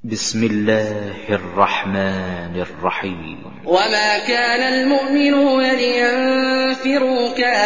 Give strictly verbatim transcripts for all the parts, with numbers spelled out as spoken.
بسم الله الرحمن الرحيم. وما كان المؤمنون لينفروا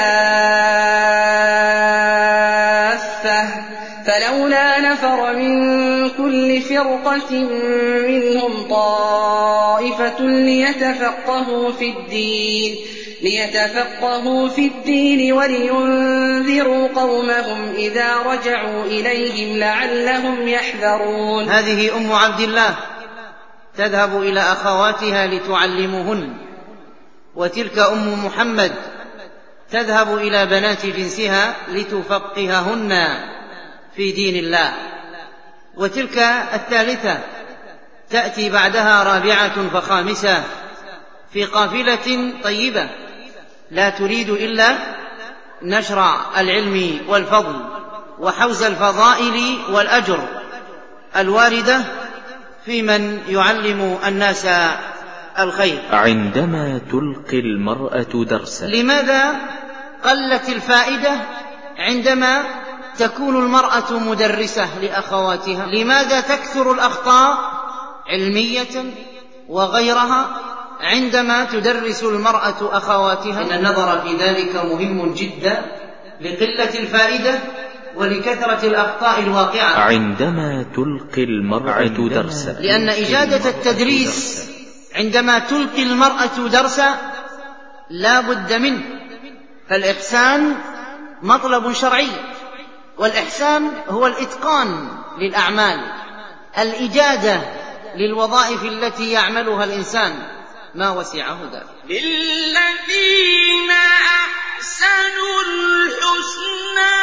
كافة فلولا نفر من كل فرقة منهم طائفة ليتفقهوا في الدين ليتفقهوا في الدين ولينذروا قومهم إذا رجعوا إليهم لعلهم يحذرون. هذه أم عبد الله تذهب إلى أخواتها لتعلمهن، وتلك أم محمد تذهب إلى بنات جنسها لتفقههن في دين الله، وتلك الثالثة تأتي بعدها رابعة فخامسة في قافلة طيبة لا تريد إلا نشر العلم والفضل وحوز الفضائل والأجر الواردة في من يعلم الناس الخير. عندما تلقي المرأة درسا، لماذا قلت الفائدة عندما تكون المرأة مدرسة لأخواتها؟ لماذا تكثر الأخطاء علمية وغيرها عندما تدرس المرأة أخواتها؟ إن النظر في ذلك مهم جدا لقلة الفائدة ولكثرة الأخطاء الواقعة. عندما تلقي المرأة درسا، لأن إجادة التدريس عندما تلقي المرأة درسا لا بد منه، فالإحسان مطلب شرعي، والإحسان هو الإتقان للأعمال، الإجادة للوظائف التي يعملها الإنسان ما وسعه ذلك. للذين أحسنوا الحسنى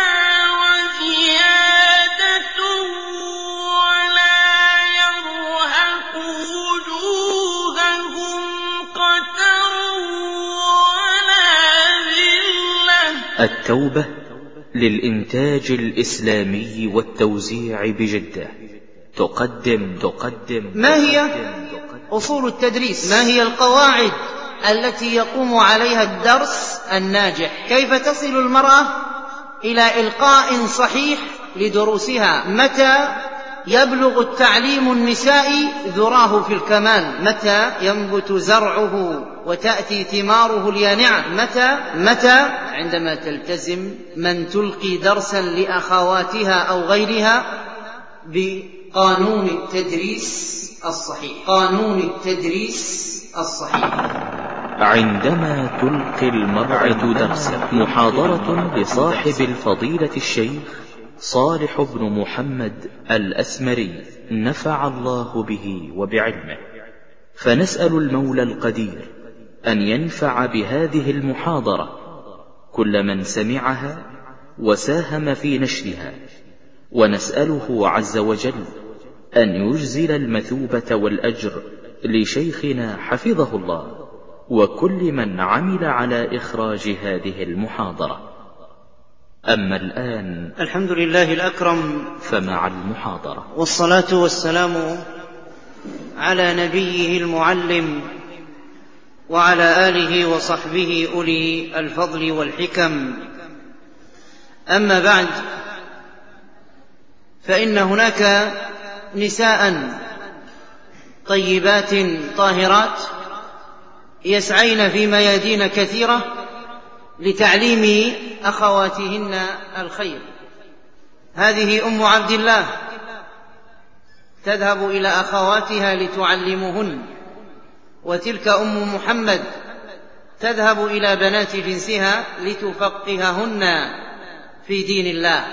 وزيادة ولا يرهق وجوههم قتر ولا ذلة. التوبة للإنتاج الإسلامي والتوزيع بجدة تقدم تقدم ما هي أصول التدريس؟ ما هي القواعد التي يقوم عليها الدرس الناجح؟ كيف تصل المرأة إلى إلقاء صحيح لدروسها؟ متى يبلغ التعليم النسائي ذراه في الكمال؟ متى ينبت زرعه وتأتي ثماره اليانعة؟ متى متى عندما تلتزم من تلقي درسا لأخواتها أو غيرها بقانون التدريس الصحيح. قانون التدريس الصحيح. عندما تلقي المرأة درسا، محاضرة لصاحب الفضيلة الشيخ صالح بن محمد الأسمري نفع الله به وبعلمه، فنسأل المولى القدير أن ينفع بهذه المحاضرة كل من سمعها وساهم في نشرها، ونسأله عز وجل أن يجزل المثوبة والأجر لشيخنا حفظه الله وكل من عمل على إخراج هذه المحاضرة. أما الآن الحمد لله الأكرم، فمع المحاضرة. والصلاة والسلام على نبيه المعلم وعلى آله وصحبه أولي الفضل والحكم. أما بعد، فإن هناك نساء طيبات طاهرات يسعين في ميادين كثيرة لتعليم أخواتهن الخير. هذه أم عبد الله تذهب إلى أخواتها لتعلمهن، وتلك أم محمد تذهب إلى بنات جنسها لتفقههن في دين الله،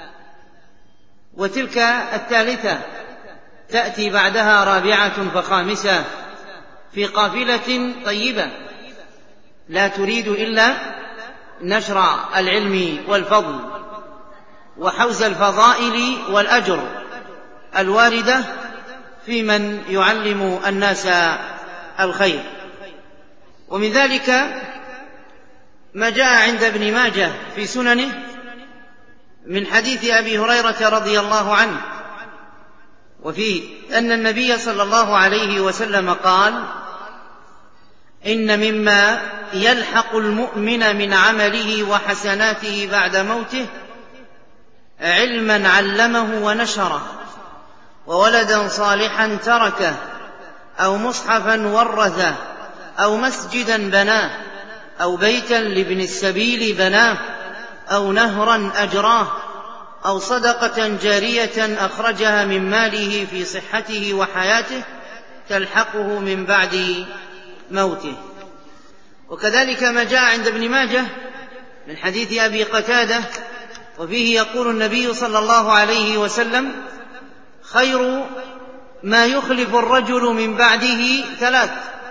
وتلك الثالثة تأتي بعدها رابعة فخامسة في قافلة طيبة لا تريد إلا نشر العلم والفضل وحوز الفضائل والأجر الواردة في من يعلم الناس الخير. ومن ذلك ما جاء عند ابن ماجه في سننه من حديث أبي هريرة رضي الله عنه، وفيه أن النبي صلى الله عليه وسلم قال: إن مما يلحق المؤمن من عمله وحسناته بعد موته علما علمه ونشره، وولدا صالحا تركه، أو مصحفا ورثه، أو مسجدا بناه، أو بيتا لابن السبيل بناه، أو نهرا أجراه، أو صدقة جارية أخرجها من ماله في صحته وحياته تلحقه من بعد موته. وكذلك ما جاء عند ابن ماجه من حديث أبي قتادة، وفيه يقول النبي صلى الله عليه وسلم: خير ما يخلف الرجل من بعده ثلاث: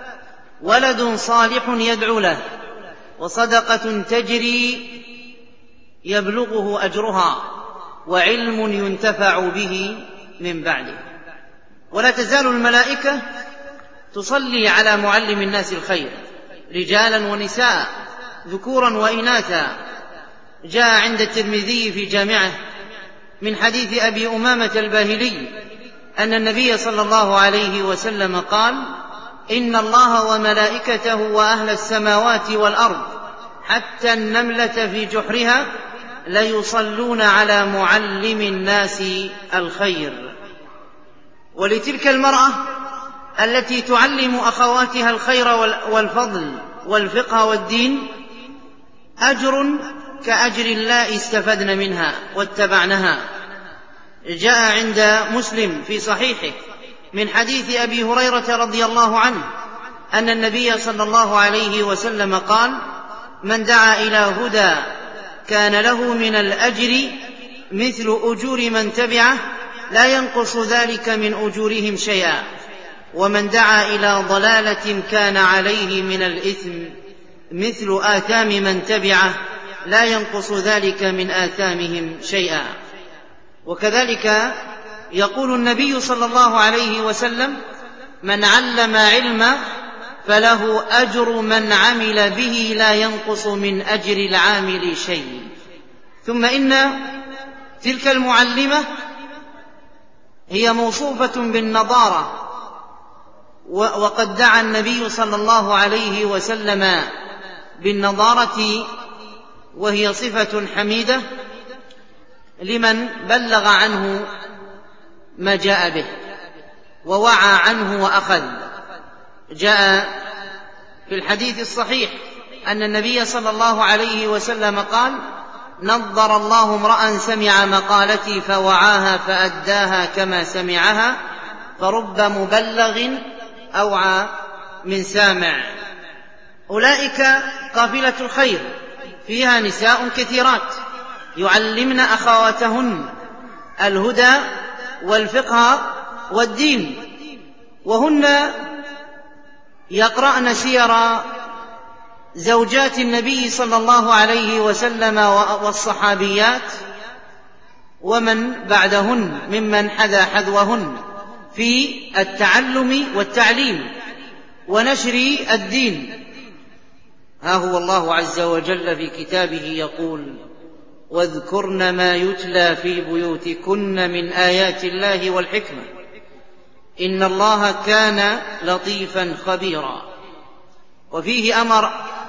ولد صالح يدعو له، وصدقة تجري يبلغه أجرها، وعلم ينتفع به من بعده. ولا تزال الملائكة تصلي على معلم الناس الخير، رجالا ونساء، ذكورا وإناثا. جاء عند الترمذي في جامعه من حديث أبي أمامة الباهلي أن النبي صلى الله عليه وسلم قال: إن الله وملائكته وأهل السماوات والأرض حتى النملة في جحرها ليصلون على معلم الناس الخير. ولتلك المرأة التي تعلم أخواتها الخير والفضل والفقه والدين أجر كأجر الله استفدن منها واتبعنها. جاء عند مسلم في صحيحه من حديث أبي هريرة رضي الله عنه أن النبي صلى الله عليه وسلم قال: من دعا إلى هدى كان له من الأجر مثل أجور من تبعه لا ينقص ذلك من أجورهم شيئا، ومن دعا إلى ضلالة كان عليه من الإثم مثل آثام من تبعه لا ينقص ذلك من آثامهم شيئا. وكذلك يقول النبي صلى الله عليه وسلم: من علم علما فله أجر من عمل به لا ينقص من أجر العامل شيء. ثم إن تلك المعلمة هي موصوفة بالنضارة، وقد دعا النبي صلى الله عليه وسلم بالنضارة، وهي صفة حميدة لمن بلغ عنه ما جاء به ووعى عنه وأخذ. جاء في الحديث الصحيح أن النبي صلى الله عليه وسلم قال: نضر الله امرأ سمع مقالتي فوعاها فأداها كما سمعها، فرب مبلغ أوعى من سامع. أولئك قافلة الخير، فيها نساء كثيرات يعلمن أخواتهن الهدى والفقه والدين، وهن يقرأن سير زوجات النبي صلى الله عليه وسلم والصحابيات ومن بعدهن ممن حذا حذوهن في التعلم والتعليم ونشر الدين. ها هو الله عز وجل في كتابه يقول: واذكرن ما يتلى في بيوتكن من آيات الله والحكمة إن الله كان لطيفا خبيرا. وفيه أمر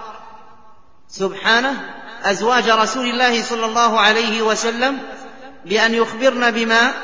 سبحانه أزواج رسول الله صلى الله عليه وسلم بأن يخبرن بما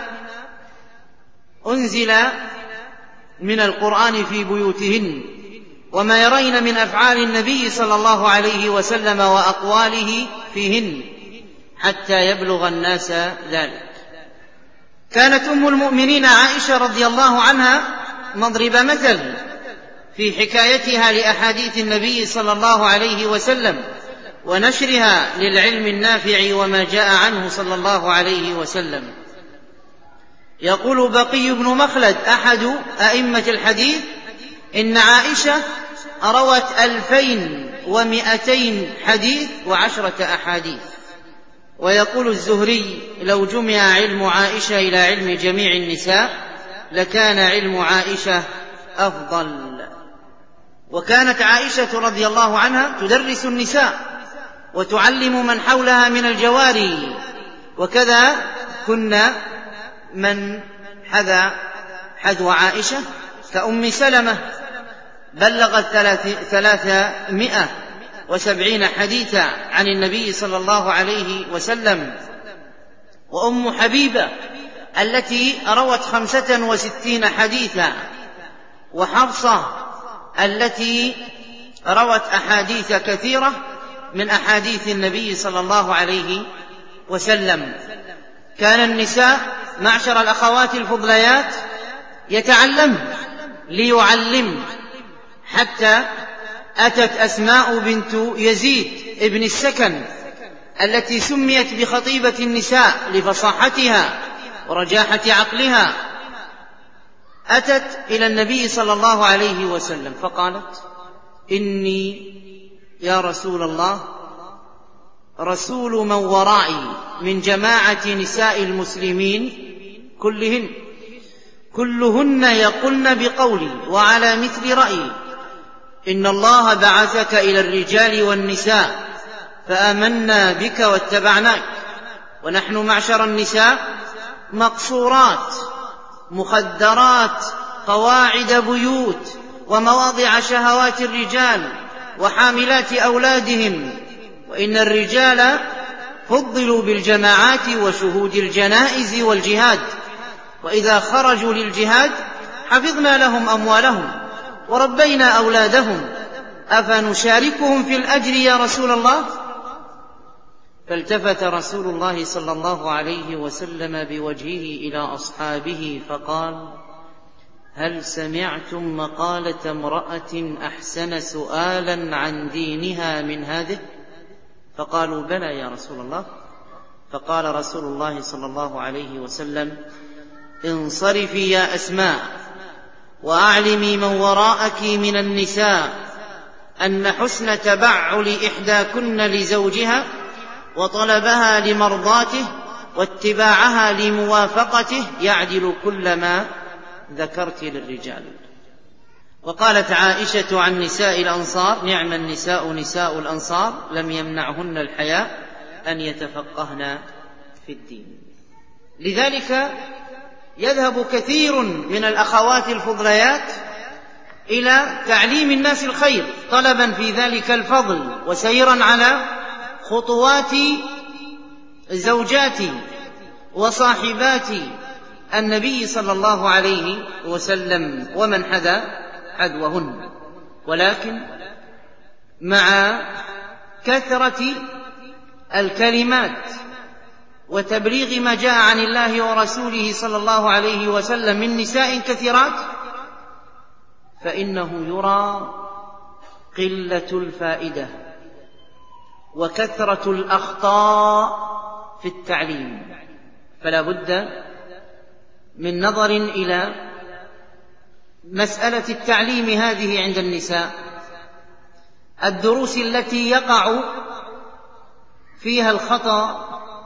أنزل من القرآن في بيوتهن، وما يرين من أفعال النبي صلى الله عليه وسلم وأقواله فيهن حتى يبلغ الناس ذلك. كانت أم المؤمنين عائشة رضي الله عنها مضرب مثل في حكايتها لأحاديث النبي صلى الله عليه وسلم ونشرها للعلم النافع وما جاء عنه صلى الله عليه وسلم. يقول بقي بن مخلد أحد أئمة الحديث: إن عائشة روت ألفين ومئتين حديث وعشرة أحاديث. ويقول الزهري: لو جمع علم عائشة إلى علم جميع النساء لكان علم عائشة أفضل. وكانت عائشة رضي الله عنها تدرس النساء وتعلم من حولها من الجواري، وكذا كنا من حذا حذو عائشة كأم سلمة بلغت ثلاثمائة وسبعين حديثا عن النبي صلى الله عليه وسلم، وأم حبيبة التي روت خمسة وستين حديثا، وحفصة التي روت أحاديث كثيرة من أحاديث النبي صلى الله عليه وسلم. كان النساء معشر الأخوات الفضليات يتعلم ليعلم، حتى أتت أسماء بنت يزيد ابن السكن التي سميت بخطيبة النساء لفصاحتها ورجاحة عقلها، أتت إلى النبي صلى الله عليه وسلم فقالت: إني يا رسول الله رسول من ورائي من جماعة نساء المسلمين كلهن كلهن يقولن بقولي وعلى مثل رأيي، إن الله بعثك إلى الرجال والنساء فآمنا بك واتبعناك، ونحن معشر النساء مقصورات مخدرات قواعد بيوت ومواضع شهوات الرجال وحاملات أولادهم، وإن الرجال فضلوا بالجماعات وشهود الجنائز والجهاد، وإذا خرجوا للجهاد حفظنا لهم أموالهم وربينا أولادهم، أفنشاركهم في الأجر يا رسول الله؟ فالتفت رسول الله صلى الله عليه وسلم بوجهه إلى أصحابه فقال: هل سمعتم مقالة امرأة أحسن سؤالا عن دينها من هذه؟ فقالوا: بلى يا رسول الله. فقال رسول الله صلى الله عليه وسلم: انصرفي يا أسماء وأعلمي من وراءك من النساء أن حسن تبعل إحداكن لزوجها وطلبها لمرضاته واتباعها لموافقته يعدل كل ما ذكرت للرجال. وقالت عائشة عن نساء الأنصار: نعم النساء نساء الأنصار لم يمنعهن الحياء أن يتفقهن في الدين. لذلك يذهب كثير من الأخوات الفضليات إلى تعليم الناس الخير طلبا في ذلك الفضل وسيرا على خطوات زوجات وصاحبات النبي صلى الله عليه وسلم ومن حذا حذوهن. ولكن مع كثرة الكلمات وتبليغ ما جاء عن الله ورسوله صلى الله عليه وسلم من نساء كثيرات، فإنه يرى قلة الفائدة وكثرة الأخطاء في التعليم، فلا بد من نظر إلى مسألة التعليم هذه عند النساء. الدروس التي يقع فيها الخطأ،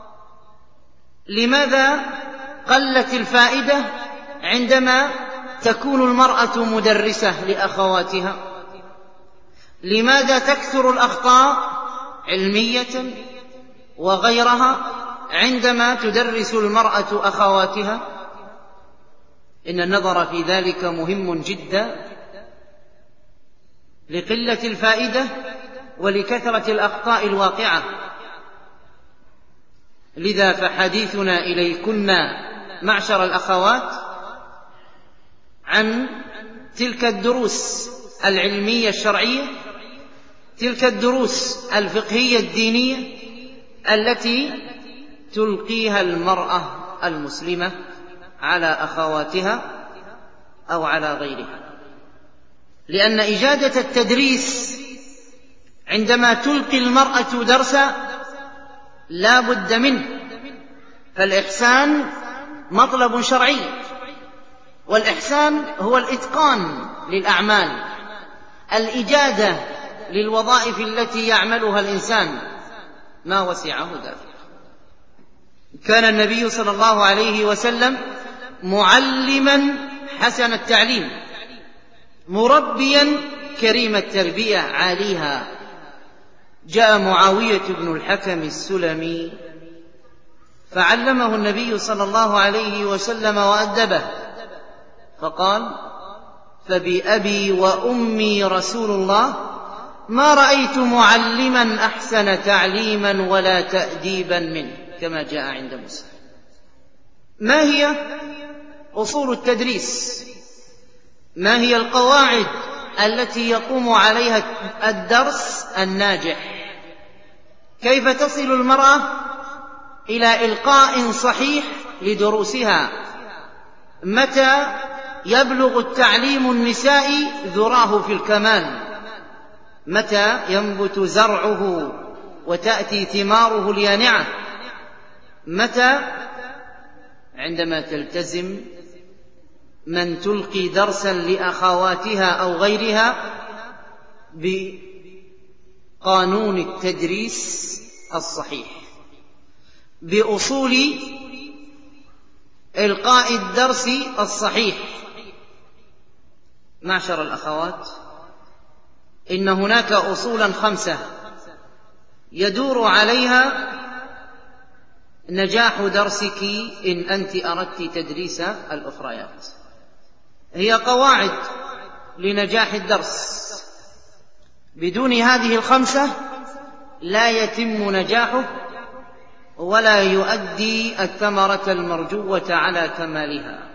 لماذا قلت الفائدة عندما تكون المرأة مدرسة لأخواتها؟ لماذا تكثر الأخطاء علمية وغيرها عندما تدرس المرأة أخواتها؟ إن النظر في ذلك مهم جدا لقلة الفائدة ولكثرة الأخطاء الواقعة. لذا فحديثنا إليكن معشر الأخوات عن تلك الدروس العلمية الشرعية، تلك الدروس الفقهية الدينية التي تلقيها المرأة المسلمة على أخواتها أو على غيرها. لأن إجادة التدريس عندما تلقي المرأة درسا لا بد منه، فالإحسان مطلب شرعي، والإحسان هو الإتقان للأعمال، الإجادة للوظائف التي يعملها الإنسان ما وسعه ذلك. كان النبي صلى الله عليه وسلم معلما حسن التعليم، مربيا كريم التربية عاليها. جاء معاوية بن الحكم السلمي فعلمه النبي صلى الله عليه وسلم وأدبه، فقال: فبأبي وأمي رسول الله ما رأيت معلما أحسن تعليما ولا تأديبا منه، كما جاء عند مسلم. ما هي أصول التدريس؟ ما هي القواعد التي يقوم عليها الدرس الناجح؟ كيف تصل المرأة إلى إلقاء صحيح لدروسها؟ متى يبلغ التعليم النسائي ذراه في الكمال؟ متى ينبت زرعه وتأتي ثماره اليانعة؟ متى؟ عندما تلتزم من تلقي درسا لأخواتها أو غيرها بقانون التدريس الصحيح، بأصول إلقاء الدرس الصحيح. معشر الأخوات، إن هناك أصولا خمسة يدور عليها نجاح درسك إن أنت أردت تدريس الأخريات. هي قواعد لنجاح الدرس، بدون هذه الخمسة لا يتم نجاحه ولا يؤدي الثمرة المرجوة على كمالها.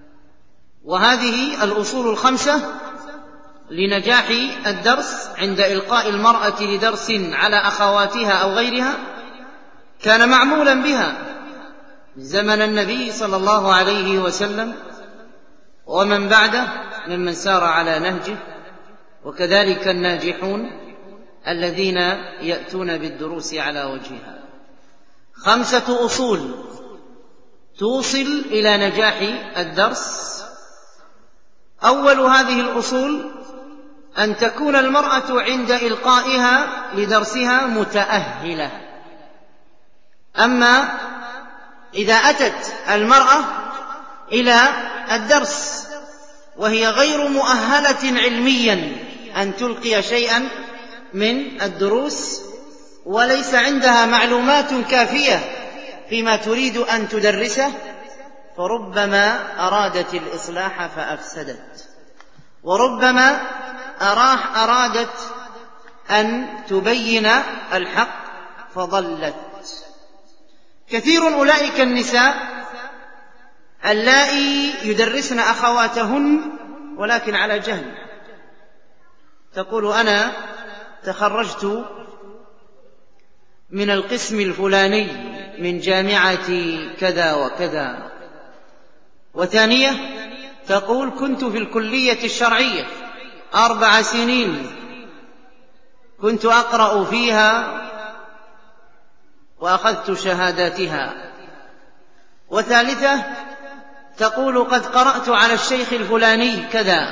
وهذه الأصول الخمسة لنجاح الدرس عند إلقاء المرأة لدرس على أخواتها أو غيرها كان معمولا بها زمن النبي صلى الله عليه وسلم ومن بعده ممن سار على نهجه، وكذلك الناجحون الذين يأتون بالدروس على وجهها. خمسة أصول توصل إلى نجاح الدرس. أول هذه الأصول أن تكون المرأة عند إلقائها لدرسها متأهلة. أما إذا أتت المرأة إلى الدرس وهي غير مؤهلة علميا أن تلقي شيئا من الدروس وليس عندها معلومات كافية فيما تريد أن تدرسه، فربما أرادت الإصلاح فأفسدت، وربما أراح أرادت أن تبين الحق فضلت. كثير أولئك النساء اللائي يدرسن أخواتهن ولكن على جهل. تقول: أنا تخرجت من القسم الفلاني من جامعة كذا وكذا. وثانية تقول: كنت في الكلية الشرعية أربع سنين كنت أقرأ فيها وأخذت شهاداتها. وثالثة تقول: قد قرأت على الشيخ الفلاني كذا.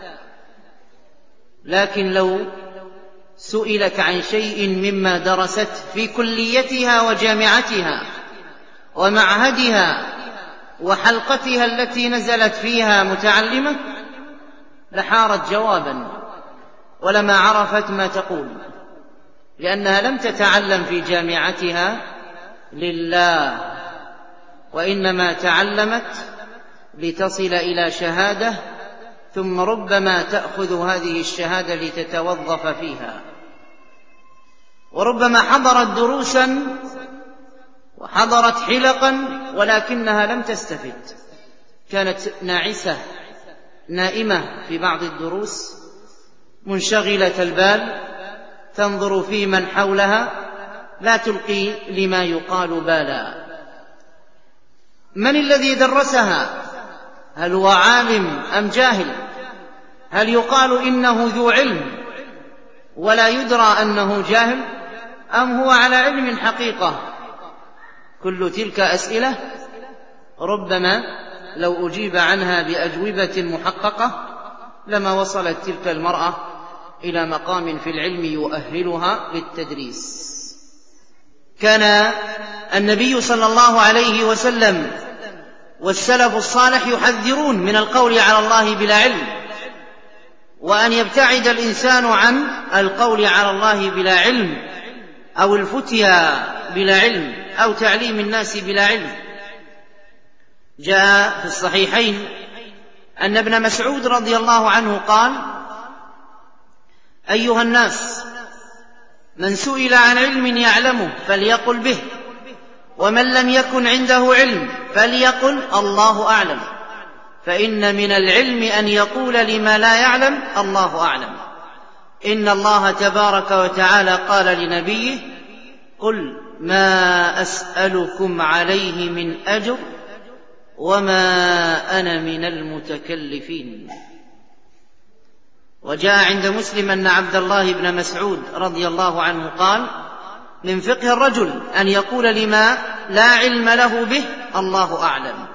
لكن لو سئلت عن شيء مما درست في كليتها وجامعتها ومعهدها وحلقتها التي نزلت فيها متعلمة لحارت جوابا ولما عرفت ما تقول، لأنها لم تتعلم في جامعتها لله، وإنما تعلمت لتصل إلى شهادة، ثم ربما تأخذ هذه الشهادة لتتوظف فيها، وربما حضرت دروسا وحضرت حلقا ولكنها لم تستفد، كانت ناعسة نائمة في بعض الدروس، منشغلة البال، تنظر في من حولها، لا تلقي لما يقال بالا. من الذي درسها؟ هل هو عالم أم جاهل؟ هل يقال إنه ذو علم ولا يدرى أنه جاهل، أم هو على علم حقيقة؟ كل تلك أسئلة ربما لو أجيب عنها بأجوبة محققة لما وصلت تلك المرأة إلى مقام في العلم يؤهلها للتدريس. كان النبي صلى الله عليه وسلم والسلف الصالح يحذرون من القول على الله بلا علم، وأن يبتعد الإنسان عن القول على الله بلا علم أو الفتيا بلا علم أو تعليم الناس بلا علم. جاء في الصحيحين أن ابن مسعود رضي الله عنه قال: أيها الناس، من سئل عن علم يعلمه فليقل به، ومن لم يكن عنده علم فليقل الله أعلم، فإن من العلم أن يقول لما لا يعلم الله أعلم. إن الله تبارك وتعالى قال لنبيه: قل ما أسألكم عليه من أجر وما أنا من المتكلفين. وجاء عند مسلم أن عبد الله بن مسعود رضي الله عنه قال: من فقه الرجل أن يقول لما لا علم له به الله أعلم.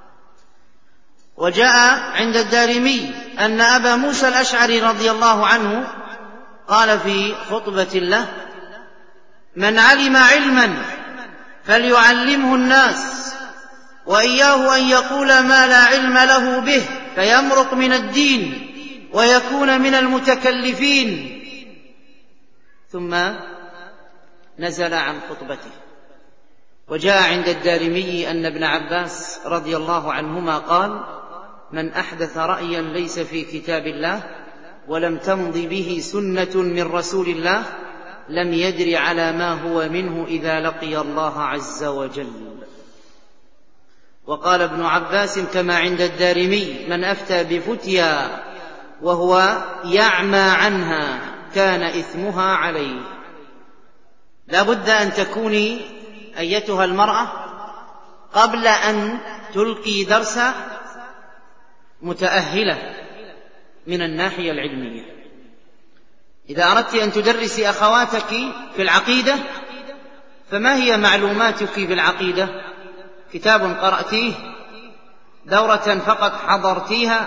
وجاء عند الدارمي أن أبا موسى الأشعري رضي الله عنه قال في خطبة له: من علم علما فليعلمه الناس، وإياه أن يقول ما لا علم له به فيمرق من الدين ويكون من المتكلفين. ثم نزل عن خطبته. وجاء عند الدارمي أن ابن عباس رضي الله عنهما قال: من أحدث رأيا ليس في كتاب الله ولم تمض به سنة من رسول الله لم يدر على ما هو منه إذا لقي الله عز وجل. وقال ابن عباس كما عند الدارمي: من أفتى بفتيا وهو يعمى عنها كان إثمها عليه. لا بد أن تكوني أيتها المرأة قبل أن تلقي درس متأهلة من الناحية العلمية. إذا أردت أن تدرسي أخواتك في العقيدة فما هي معلوماتك في العقيدة؟ كتاب قرأتيه؟ دورة فقط حضرتيها؟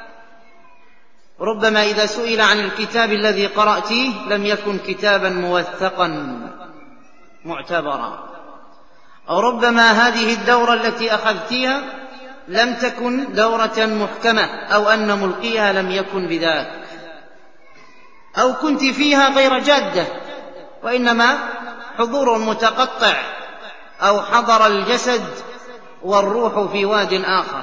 ربما إذا سئل عن الكتاب الذي قرأتيه لم يكن كتابا موثقا معتبرا، أو ربما هذه الدورة التي أخذتيها لم تكن دورة محكمة، أو أن ملقيها لم يكن بذاك، أو كنت فيها غير جادة وإنما حضور متقطع، أو حضر الجسد والروح في واد آخر.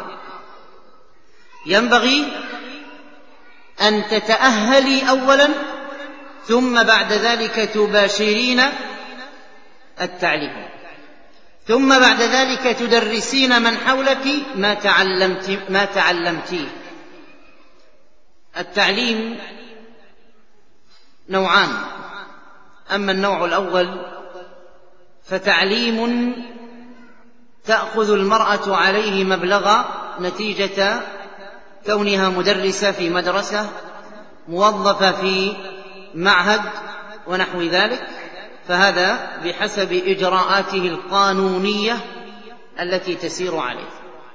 ينبغي أن تتأهلي أولا ثم بعد ذلك تباشرين التعليم، ثم بعد ذلك تدرسين من حولك ما تعلمت ما تعلمتيه. التعليم نوعان: أما النوع الأول فتعليم تأخذ المرأة عليه مبلغ نتيجة كونها مدرسة في مدرسة، موظفة في معهد ونحو ذلك، فهذا بحسب إجراءاته القانونية التي تسير عليه.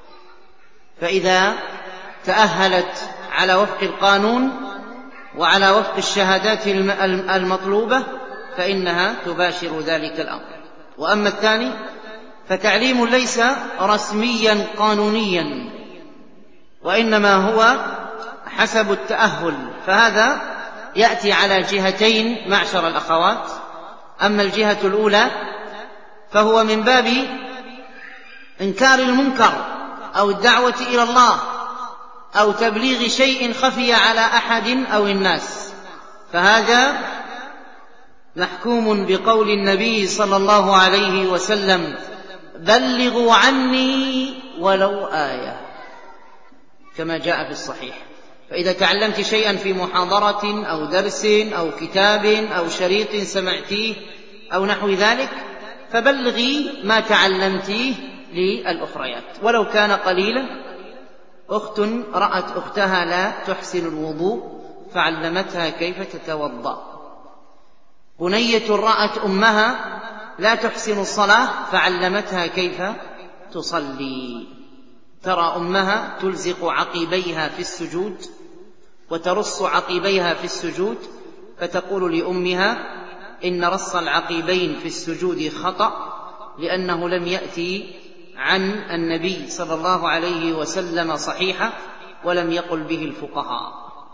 فإذا تأهلت على وفق القانون وعلى وفق الشهادات المطلوبة فإنها تباشر ذلك الأمر. وأما الثاني فتعليم ليس رسميا قانونيا وإنما هو حسب التأهل، فهذا يأتي على جهتين معشر الأخوات. أما الجهة الأولى فهو من باب إنكار المنكر أو الدعوة إلى الله أو تبليغ شيء خفي على أحد أو الناس، فهذا محكوم بقول النبي صلى الله عليه وسلم: بلغوا عني ولو آية، كما جاء في الصحيح. فإذا تعلمت شيئا في محاضرة أو درس أو كتاب أو شريط سمعتيه أو نحو ذلك فبلغي ما تعلمتيه للأخريات ولو كان قليلا. أخت رأت أختها لا تحسن الوضوء فعلمتها كيف تتوضأ. بنية رأت أمها لا تحسن الصلاة فعلمتها كيف تصلي. ترى أمها تلزق عقبيها في السجود وترص عقبيها في السجود، فتقول لأمها: إن رص العقبين في السجود خطأ، لأنه لم يأتي عن النبي صلى الله عليه وسلم صحيحة ولم يقل به الفقهاء.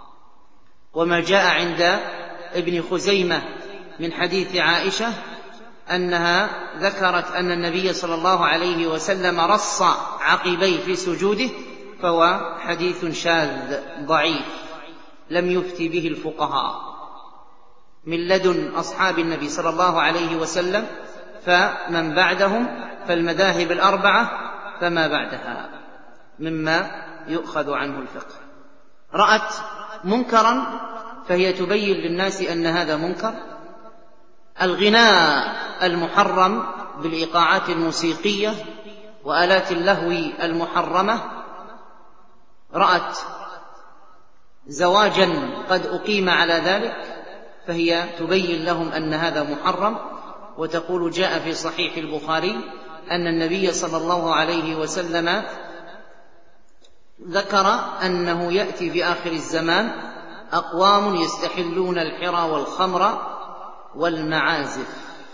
وما جاء عند ابن خزيمة من حديث عائشة أنها ذكرت أن النبي صلى الله عليه وسلم رص عقبيه في سجوده، فهو حديث شاذ ضعيف لم يفتي به الفقهاء من لدن أصحاب النبي صلى الله عليه وسلم، فمن بعدهم فالمذاهب الأربعة فما بعدها مما يؤخذ عنه الفقه. رأت منكرا فهي تبين للناس أن هذا منكر. الغناء المحرم بالإيقاعات الموسيقية وآلات اللهو المحرمة، رأت زواجا قد أقيم على ذلك فهي تبين لهم أن هذا محرم، وتقول: جاء في صحيح البخاري أن النبي صلى الله عليه وسلم ذكر أنه يأتي في آخر الزمان أقوام يستحلون الحرى والخمر والمعازف،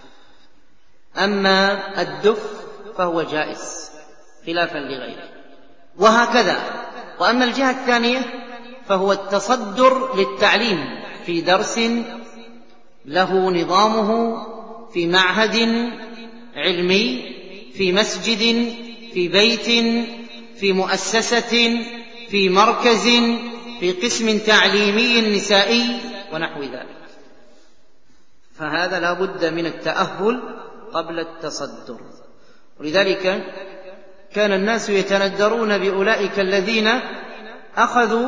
أما الدف فهو جائز خلافا لغيره، وهكذا. وأما الجهة الثانية فهو التصدر للتعليم في درس له نظامه، في معهد علمي، في مسجد، في بيت، في مؤسسة، في مركز، في قسم تعليمي نسائي ونحو ذلك، فهذا لا بد من التأهل قبل التصدر. ولذلك كان الناس يتندرون بأولئك الذين أخذوا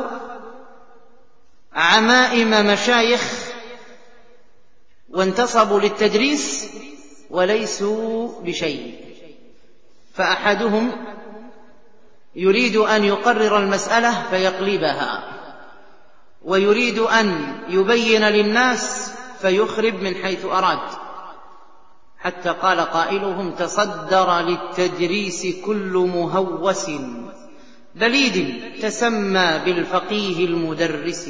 عمائم مشايخ وانتصبوا للتدريس وليسوا بشيء. فأحدهم يريد أن يقرر المسألة فيقلبها، ويريد أن يبين للناس فيخرب من حيث أراد، حتى قال قائلهم: تصدر للتدريس كل مهوس بليد تسمى بالفقيه المدرس.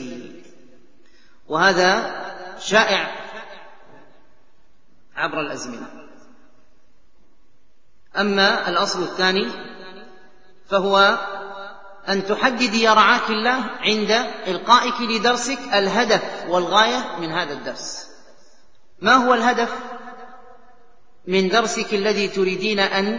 وهذا شائع عبر الأزمنة. أما الأصل الثاني فهو أن تحدد يا رعاك الله عند إلقائك لدرسك الهدف والغاية من هذا الدرس. ما هو الهدف من درسك الذي تريدين أن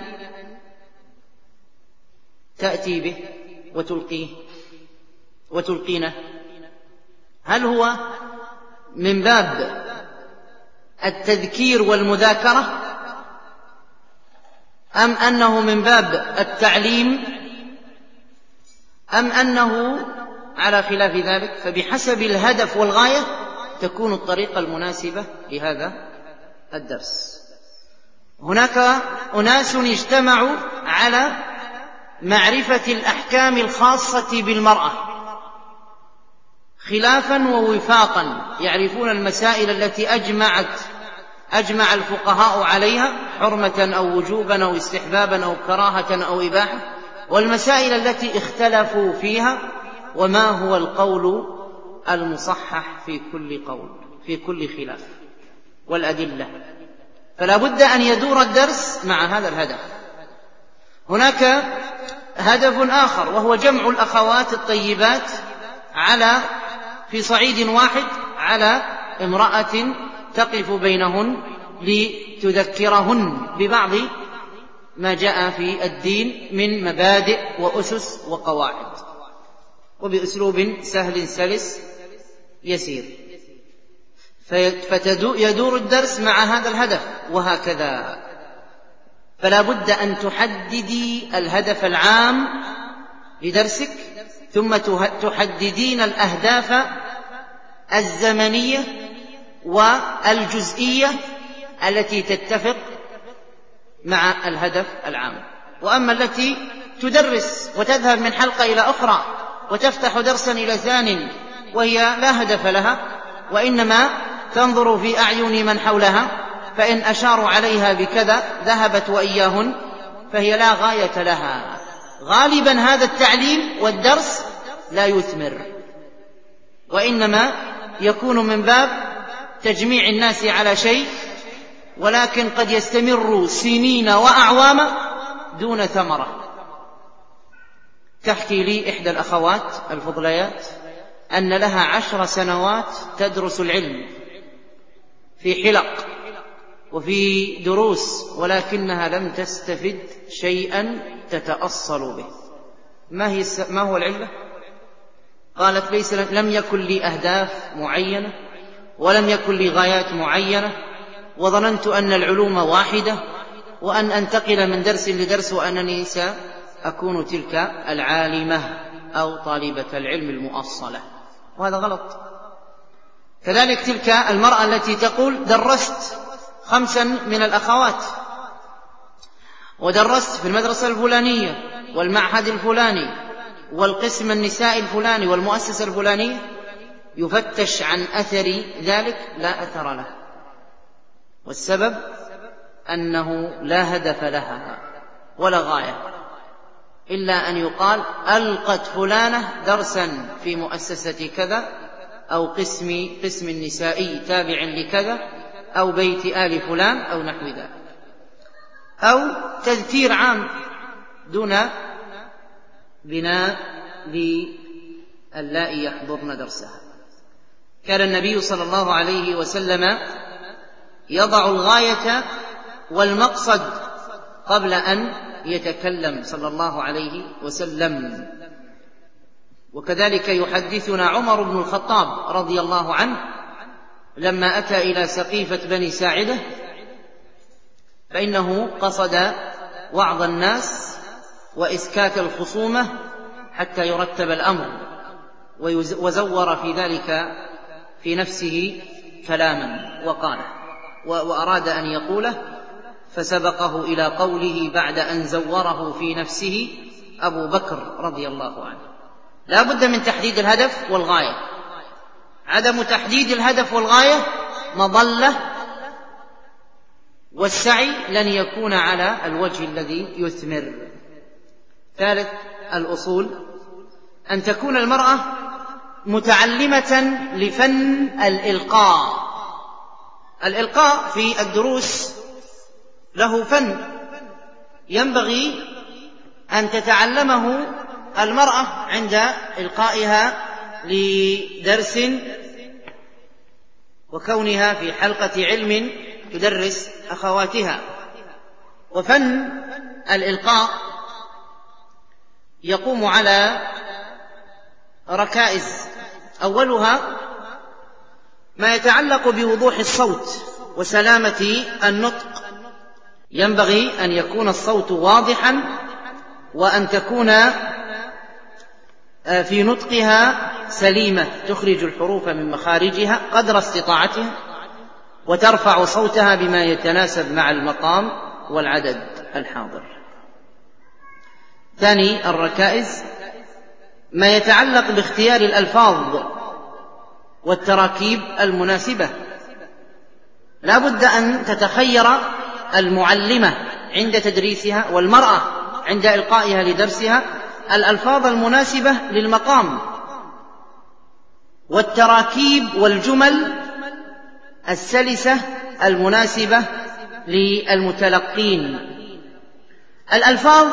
تأتي به وتلقيه وتلقينه؟ هل هو من باب التذكير والمذاكرة، أم أنه من باب التعليم، أم أنه على خلاف ذلك؟ فبحسب الهدف والغاية تكون الطريقة المناسبة لهذا الدرس. هناك أناس اجتمعوا على معرفة الأحكام الخاصة بالمرأة خلافا ووفاقا، يعرفون المسائل التي أجمعت أجمع الفقهاء عليها حرمة أو وجوبا أو استحبابا أو كراهة أو إباحة، والمسائل التي اختلفوا فيها، وما هو القول المصحح في كل قول في كل خلاف والأدلة. فلا بد أن يدور الدرس مع هذا الهدف. هناك هدف آخر وهو جمع الأخوات الطيبات على في صعيد واحد على امرأة تقف بينهن لتذكرهن ببعض ما جاء في الدين من مبادئ وأسس وقواعد، وبأسلوب سهل سلس يسير، فيدور الدرس مع هذا الهدف. وهكذا فلا بد أن تحددي الهدف العام لدرسك، ثم تحددين الأهداف الزمنية والجزئية التي تتفق مع الهدف العام. وأما التي تدرس وتذهب من حلقة إلى أخرى وتفتح درسا إلى ثان وهي لا هدف لها، وإنما تنظر في أعين من حولها، فإن أشاروا عليها بكذا ذهبت وإياهن، فهي لا غاية لها. غالبا هذا التعليم والدرس لا يثمر، وإنما يكون من باب تجميع الناس على شيء، ولكن قد يستمر سنين وأعواما دون ثمرة. تحكي لي إحدى الأخوات الفضليات أن لها عشر سنوات تدرس العلم في حلق وفي دروس، ولكنها لم تستفد شيئا تتأصل به. ما هي ما هو العلة؟ قالت: ليس لم يكن لي أهداف معينة، ولم يكن لي غايات معينة، وظننت أن العلوم واحدة وأن أنتقل من درس لدرس وأنني سأكون تلك العالمة أو طالبة العلم المؤصلة، وهذا غلط. كذلك تلك المرأة التي تقول درست خمسا من الأخوات ودرست في المدرسة الفلانية والمعهد الفلاني والقسم النسائي الفلاني والمؤسسة الفلانية، يفتش عن أثر ذلك، لا أثر له، والسبب أنه لا هدف لها ولا غاية، إلا أن يقال ألقت فلانة درسا في مؤسسة كذا أو قسم قسم النسائي تابع لكذا أو بيت آل فلان أو نحو ذلك، أو تذكير عام دون بناء للائي يحضرن درسها. كان النبي صلى الله عليه وسلم يضع الغاية والمقصد قبل أن يتكلم صلى الله عليه وسلم. وكذلك يحدثنا عمر بن الخطاب رضي الله عنه لما أتى إلى سقيفة بني ساعدة، فإنه قصد وعظ الناس وإسكات الخصومة حتى يرتب الأمر، وزور في ذلك في نفسه كلاما وقاله وأراد أن يقوله، فسبقه إلى قوله بعد أن زوره في نفسه أبو بكر رضي الله عنه. لا بد من تحديد الهدف والغاية، عدم تحديد الهدف والغاية مضلة، والسعي لن يكون على الوجه الذي يثمر. ثالث الأصول أن تكون المرأة متعلمة لفن الإلقاء. الإلقاء في الدروس له فن ينبغي أن تتعلمه المرأة عند إلقائها لدرس وكونها في حلقة علم تدرس أخواتها. وفن الإلقاء يقوم على ركائز، أولها ما يتعلق بوضوح الصوت وسلامة النطق. ينبغي أن يكون الصوت واضحا، وأن تكون في نطقها سليمة، تخرج الحروف من مخارجها قدر استطاعتها، وترفع صوتها بما يتناسب مع المقام والعدد الحاضر. ثاني الركائز ما يتعلق باختيار الألفاظ والتراكيب المناسبة. لا بد أن تتخير المعلمة عند تدريسها والمرأة عند إلقائها لدرسها الألفاظ المناسبة للمقام والتراكيب والجمل السلسة المناسبة للمتلقين. الألفاظ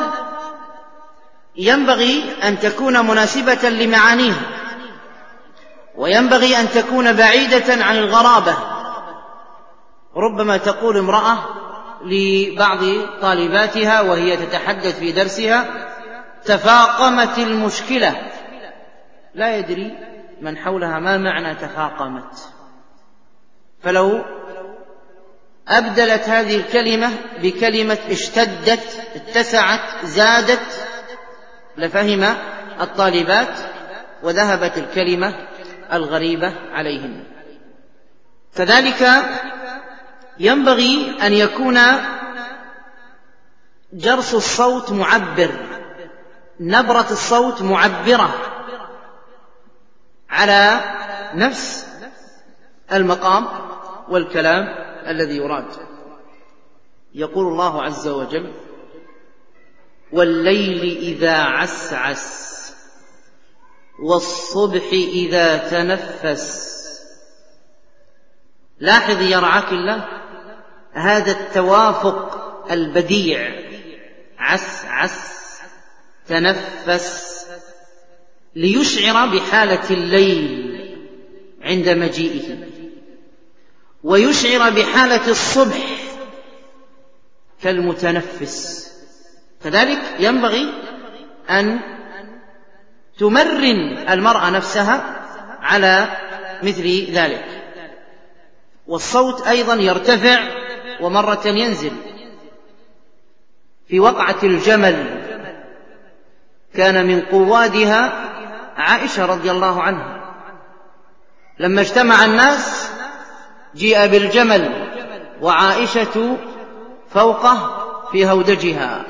ينبغي أن تكون مناسبة لمعانيها، وينبغي أن تكون بعيدة عن الغرابة. ربما تقول امرأة لبعض طالباتها وهي تتحدث في درسها: تفاقمت المشكلة. لا يدري من حولها ما معنى تفاقمت، فلو أبدلت هذه الكلمة بكلمة اشتدت، اتسعت، زادت، لفهم الطالبات وذهبت الكلمة الغريبة عليهن. كذلك ينبغي أن يكون جرس الصوت معبر، نبرة الصوت معبرة على نفس المقام والكلام الذي يراد. يقول الله عز وجل: والليل إذا عسعس والصبح إذا تنفس. لاحظ يرعاك الله هذا التوافق البديع، عسعس تنفس، ليشعر بحالة الليل عند مجيئه، ويشعر بحالة الصبح كالمتنفس. كذلك ينبغي أن تمرن المرأة نفسها على مثل ذلك. والصوت أيضا يرتفع ومرة ينزل. في وقعة الجمل كان من قوادها عائشة رضي الله عنها، لما اجتمع الناس جيء بالجمل وعائشة فوقه في هودجها،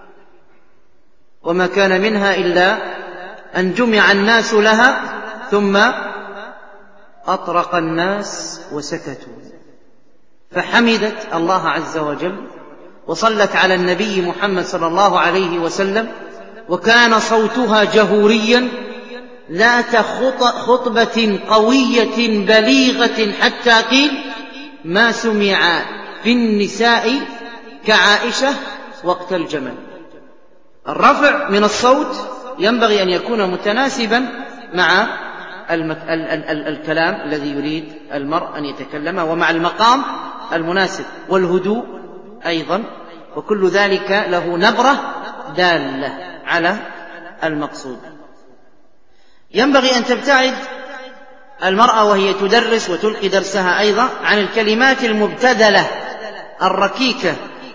وما كان منها إلا أن جمع الناس لها ثم أطرق الناس وسكتوا، فحمدت الله عز وجل وصلت على النبي محمد صلى الله عليه وسلم، وكان صوتها جهوريا ذات خطبة قوية بليغة حتى قيل ما سمع في النساء كعائشة وقت الجمل. الرفع من الصوت ينبغي أن يكون متناسبا مع المك... ال... ال... ال... الكلام الذي يريد المرء أن يتكلمه، ومع المقام المناسب والهدوء أيضا، وكل ذلك له نبرة دالة على المقصود. ينبغي أن تبتعد المرأة وهي تدرس وتلقي درسها أيضا عن الكلمات المبتذلة الركيكة،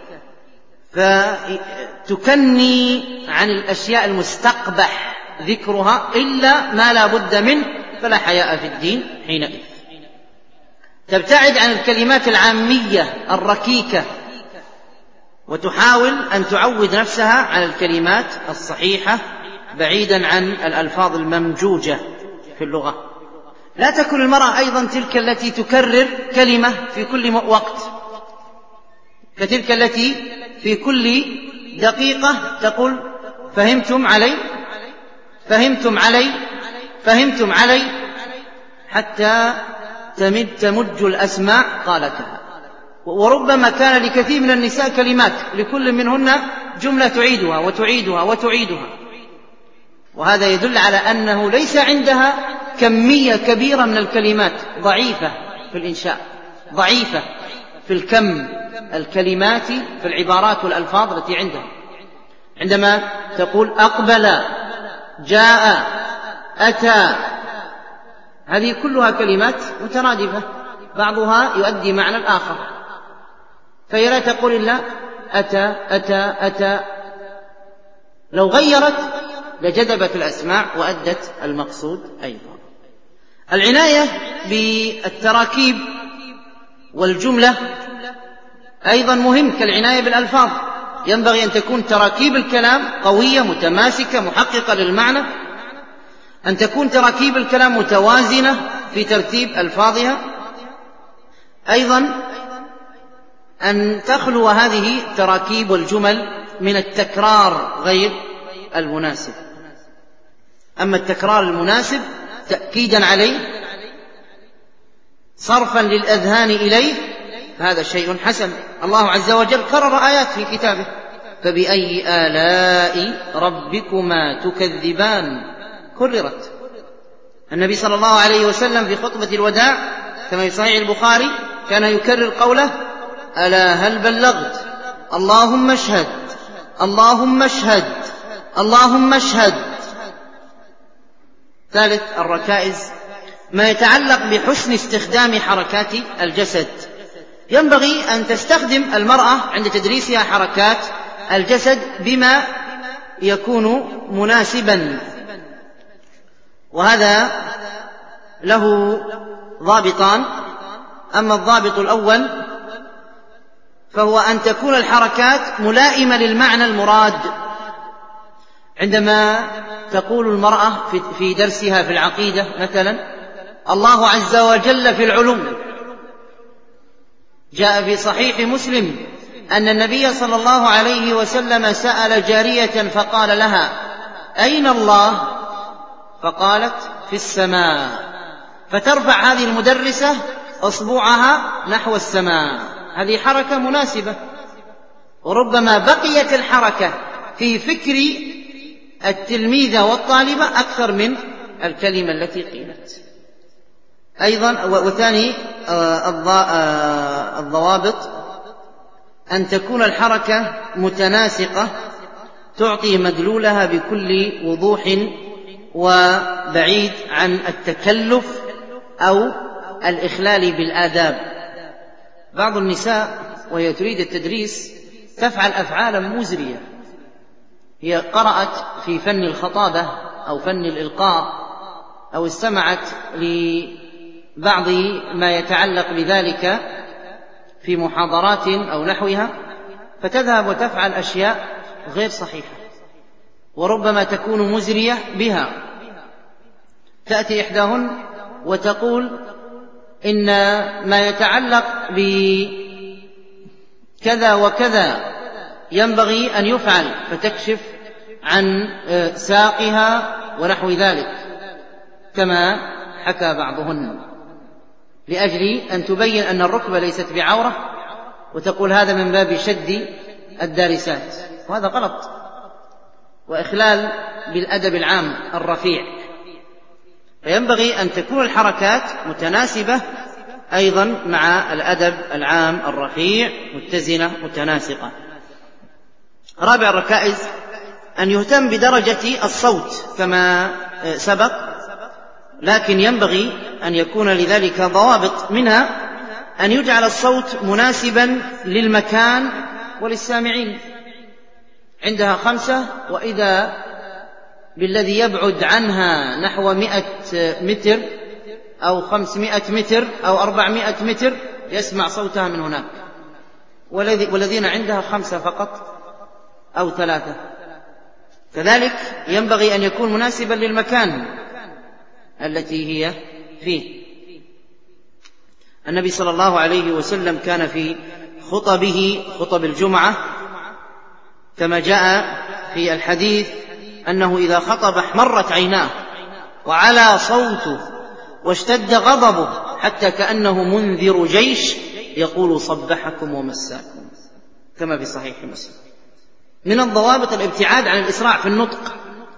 فتكني عن الأشياء المستقبح ذكرها إلا ما لا بد منه، فلا حياء في الدين حينئذ. تبتعد عن الكلمات العامية الركيكة، وتحاول أن تعود نفسها على الكلمات الصحيحة بعيدا عن الألفاظ الممجوجة في اللغة. لا تكن المرأة أيضا تلك التي تكرر كلمة في كل وقت، كتلك التي في كل دقيقة تقول فهمتم علي فهمتم علي فهمتم علي، حتى تمد تمج الأسماع قالتها. وربما كان لكثير من النساء كلمات لكل منهن جملة تعيدها وتعيدها وتعيدها، وهذا يدل على أنه ليس عندها كمية كبيرة من الكلمات، ضعيفة في الإنشاء، ضعيفة في الكم الكلمات في العبارات والألفاظ التي عندها. عندما تقول أقبل، جاء، أتى، هذه كلها كلمات مترادفة بعضها يؤدي معنى الآخر، فهي لا تقول إلا أتى أتى أتى. لو غيرت لجذبت الأسماع وأدت المقصود أيضا. العناية بالتراكيب والجملة أيضا مهم كالعناية بالألفاظ. ينبغي أن تكون تراكيب الكلام قوية متماسكة محققة للمعنى، أن تكون تراكيب الكلام متوازنة في ترتيب ألفاظها، أيضا أن تخلو هذه التراكيب والجمل من التكرار غير المناسب. أما التكرار المناسب تأكيدا عليه صرفا للأذهان إليه هذا شيء حسن. الله عز وجل كرر آيات في كتابه، فبأي آلاء ربكما تكذبان كررت. النبي صلى الله عليه وسلم في خطبة الوداع كما في صحيح البخاري كان يكرر قوله ألا هل بلغت اللهم اشهد اللهم اشهد اللهم اشهد. ثالث الركائز ما يتعلق بحسن استخدام حركات الجسد. ينبغي أن تستخدم المرأة عند تدريسها حركات الجسد بما يكون مناسبا، وهذا له ضابطان. أما الضابط الأول فهو أن تكون الحركات ملائمة للمعنى المراد. عندما تقول المرأة في درسها في العقيدة مثلا الله عز وجل في العلو، جاء في صحيح مسلم أن النبي صلى الله عليه وسلم سأل جارية فقال لها أين الله؟ فقالت في السماء، فترفع هذه المدرسة أصبعها نحو السماء، هذه حركة مناسبة. وربما بقيت الحركة في فكر التلميذة والطالبة أكثر من الكلمة التي قيلت. أيضا وثاني الضوابط أن تكون الحركة متناسقة تعطي مدلولها بكل وضوح وبعيد عن التكلف أو الإخلال بالآداب. بعض النساء وهي تريد التدريس تفعل أفعالا مزرية. هي قرأت في فن الخطابة أو فن الإلقاء أو استمعت لبعض ما يتعلق بذلك في محاضرات أو نحوها، فتذهب وتفعل أشياء غير صحيحة وربما تكون مزرية بها. تأتي إحداهن وتقول إن ما يتعلق بكذا وكذا ينبغي أن يفعل، فتكشف عن ساقها ونحو ذلك كما حكى بعضهن، لأجل أن تبين أن الركبة ليست بعورة، وتقول هذا من باب شد الدارسات، وهذا غلط وإخلال بالأدب العام الرفيع. فينبغي أن تكون الحركات متناسبة أيضا مع الأدب العام الرفيع، متزنة متناسقة. رابع الركائز أن يهتم بدرجة الصوت كما سبق، لكن ينبغي أن يكون لذلك ضوابط، منها أن يجعل الصوت مناسبا للمكان وللسامعين. عندها خمسة، وإذا بالذي يبعد عنها نحو مئة متر أو خمسمائة متر أو أربعمائة متر يسمع صوتها من هناك، والذين عندها خمسة فقط أو ثلاثة. كذلك ينبغي أن يكون مناسبا للمكان التي هي فيه. النبي صلى الله عليه وسلم كان في خطبه خطب الجمعة كما جاء في الحديث أنه إذا خطب احمرت عيناه وعلى صوته واشتد غضبه حتى كأنه منذر جيش يقول صبحكم ومساكم، كما في صحيح مسلم. من الضوابط الابتعاد عن الإسراع في النطق.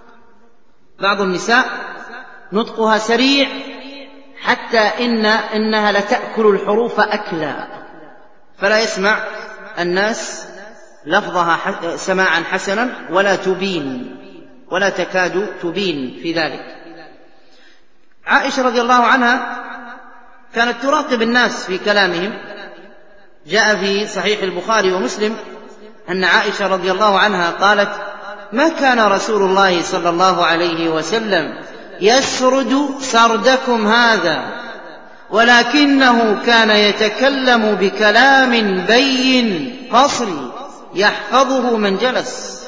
بعض النساء نطقها سريع حتى إن إنها لتأكل الحروف أكلا، فلا يسمع الناس لفظها سماعا حسنا ولا تبين ولا تكاد تبين في ذلك. عائشة رضي الله عنها كانت تراقب الناس في كلامهم. جاء في صحيح البخاري ومسلم أن عائشة رضي الله عنها قالت: ما كان رسول الله صلى الله عليه وسلم يسرد سردكم هذا، ولكنه كان يتكلم بكلام بين فصل يحفظه من جلس.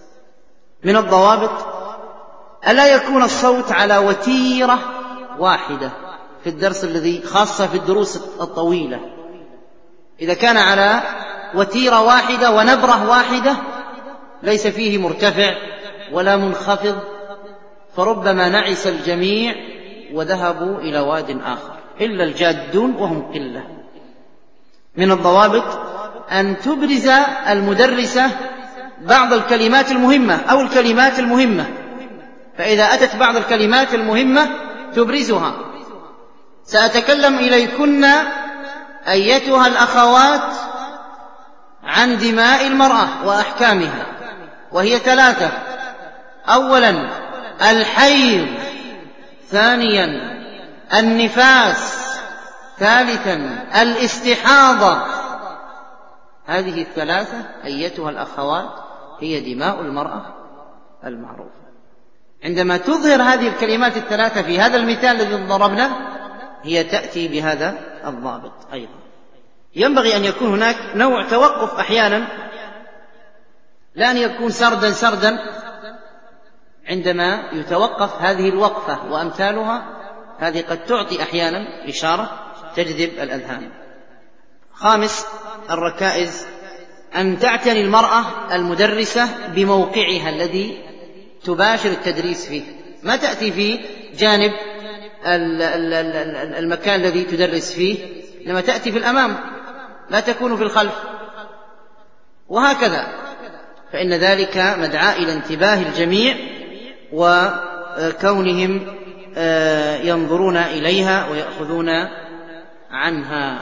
من الضوابط ألا يكون الصوت على وتيرة واحدة في الدرس الذي خاصة في الدروس الطويلة. إذا كان على وتيرة واحدة ونبرة واحدة ليس فيه مرتفع ولا منخفض، فربما نعس الجميع وذهبوا إلى واد آخر إلا الجادون وهم قلة. من الضوابط أن تبرز المدرسة بعض الكلمات المهمة أو الكلمات المهمة، فإذا أتت بعض الكلمات المهمة تبرزها. سأتكلم إليكن أيتها الأخوات عن دماء المرأة وأحكامها، وهي ثلاثة: أولا الحيض، ثانيا النفاس، ثالثا الاستحاضة. هذه الثلاثة أيتها الأخوات هي دماء المرأة المعروفة. عندما تظهر هذه الكلمات الثلاثة في هذا المثال الذي ضربناه هي تأتي بهذا الضابط أيضا. ينبغي أن يكون هناك نوع توقف أحيانا، لا أن يكون سردا سردا. عندما يتوقف هذه الوقفة وأمثالها هذه قد تعطي أحيانا إشارة تجذب الأذهان. خامس الركائز أن تعتني المرأة المدرسة بموقعها الذي تباشر التدريس فيه. ما تأتي في جانب المكان الذي تدرس فيه، لما تأتي في الأمام لا تكون في الخلف، وهكذا، فإن ذلك مدعاة إلى انتباه الجميع وكونهم ينظرون إليها ويأخذون عنها.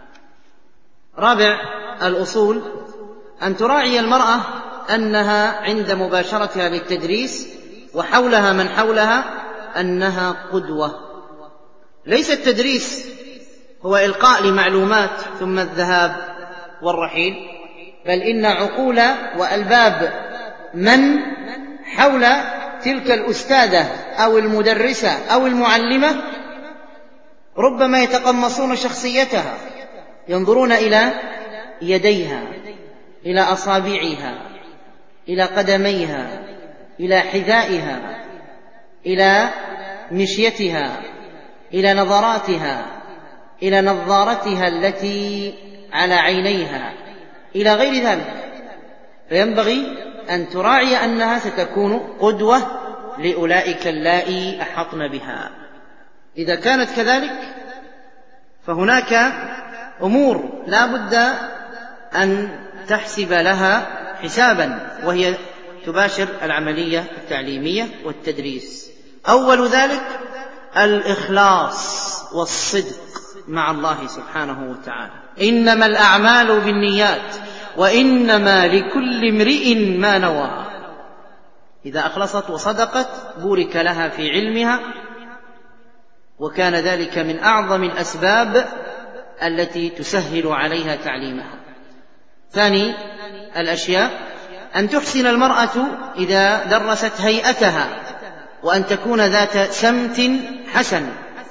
رابع الأصول أن تراعي المرأة أنها عند مباشرتها للتدريس وحولها من حولها أنها قدوة. ليس التدريس هو إلقاء لمعلومات ثم الذهاب والرحيل، بل إن عقول وألباب من حول تلك الأستاذة أو المدرسة أو المعلمة ربما يتقمصون شخصيتها، ينظرون إلى يديها، إلى أصابعها، إلى قدميها، إلى حذائها، إلى مشيتها، إلى نظراتها، إلى نظارتها التي على عينيها، إلى غير ذلك. فينبغي أن تراعي أنها ستكون قدوة لأولئك اللائي أحطن بها. إذا كانت كذلك فهناك أمور لا بد أن تحسب لها حسابا، وهي تباشر العملية التعليمية والتدريس. أول ذلك الإخلاص والصدق مع الله سبحانه وتعالى. إنما الأعمال بالنيات وإنما لكل امرئ ما نوى. إذا أخلصت وصدقت بورك لها في علمها، وكان ذلك من أعظم الأسباب التي تسهل عليها تعليمها. ثاني الأشياء أن تحسن المرأة إذا درست هيئتها، وأن تكون ذات سمت حسن.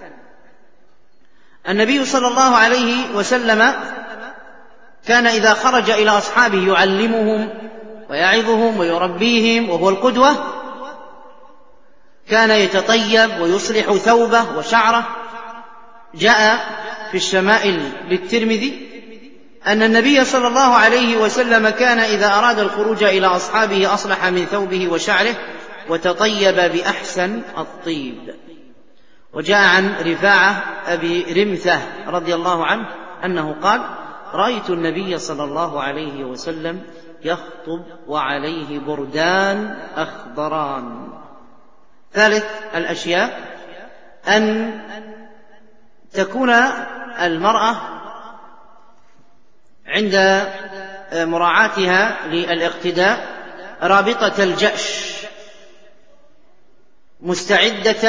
النبي صلى الله عليه وسلم كان إذا خرج إلى أصحابه يعلمهم ويعظهم ويربيهم وهو القدوة، كان يتطيب ويصلح ثوبه وشعره. جاء في الشمائل للترمذي أن النبي صلى الله عليه وسلم كان إذا أراد الخروج إلى أصحابه أصلح من ثوبه وشعره وتطيب بأحسن الطيب. وجاء عن رفاعة أبي رمثة رضي الله عنه أنه قال: رأيت النبي صلى الله عليه وسلم يخطب وعليه بردان أخضران. ثالث الأشياء أن تكون المرأة عند مراعاتها للاقتداء رابطة الجأش، مستعدة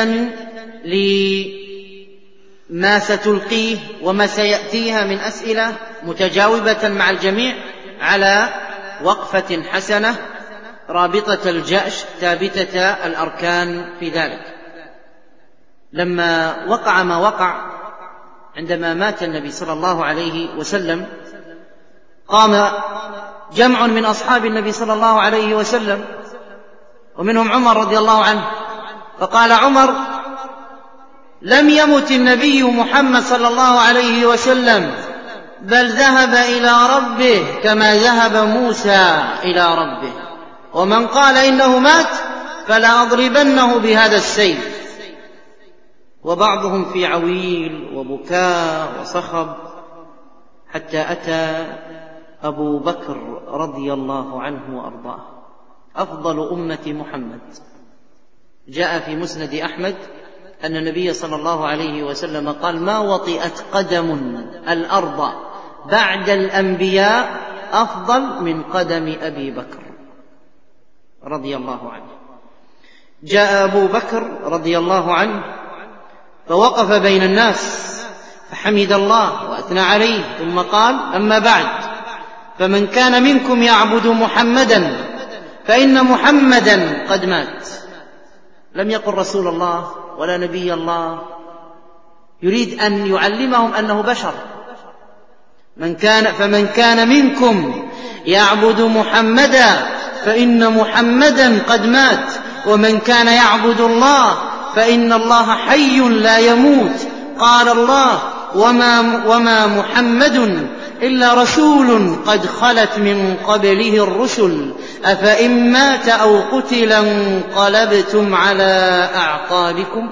لما ستلقيه وما سيأتيها من أسئلة، متجاوبة مع الجميع على وقفة حسنة، رابطة الجأش، ثابتة الأركان في ذلك. لما وقع ما وقع عندما مات النبي صلى الله عليه وسلم، قام جمع من أصحاب النبي صلى الله عليه وسلم ومنهم عمر رضي الله عنه، فقال عمر: لم يمت النبي محمد صلى الله عليه وسلم، بل ذهب إلى ربه كما ذهب موسى إلى ربه، ومن قال إنه مات فلا أضربنه بهذا السيف. وبعضهم في عويل وبكاء وصخب، حتى أتى أبو بكر رضي الله عنه وأرضاه أفضل أمة محمد. جاء في مسند أحمد أن النبي صلى الله عليه وسلم قال: ما وطئت قدم الأرض بعد الأنبياء أفضل من قدم أبي بكر رضي الله عنه. جاء أبو بكر رضي الله عنه فوقف بين الناس فحمد الله وأثنى عليه، ثم قال: أما بعد، فمن كان منكم يعبد محمدا فإن محمدا قد مات. لم يقل رسول الله ولا نبي الله، يريد أن يعلمهم أنه بشر. من كان فمن كان منكم يعبد محمدا فإن محمدا قد مات، ومن كان يعبد الله فإن الله حي لا يموت. قال الله: وما, وما محمد إلا رسول قد خلت من قبله الرسل أفإن مات أو قتل انقلبتم على أعقابكم.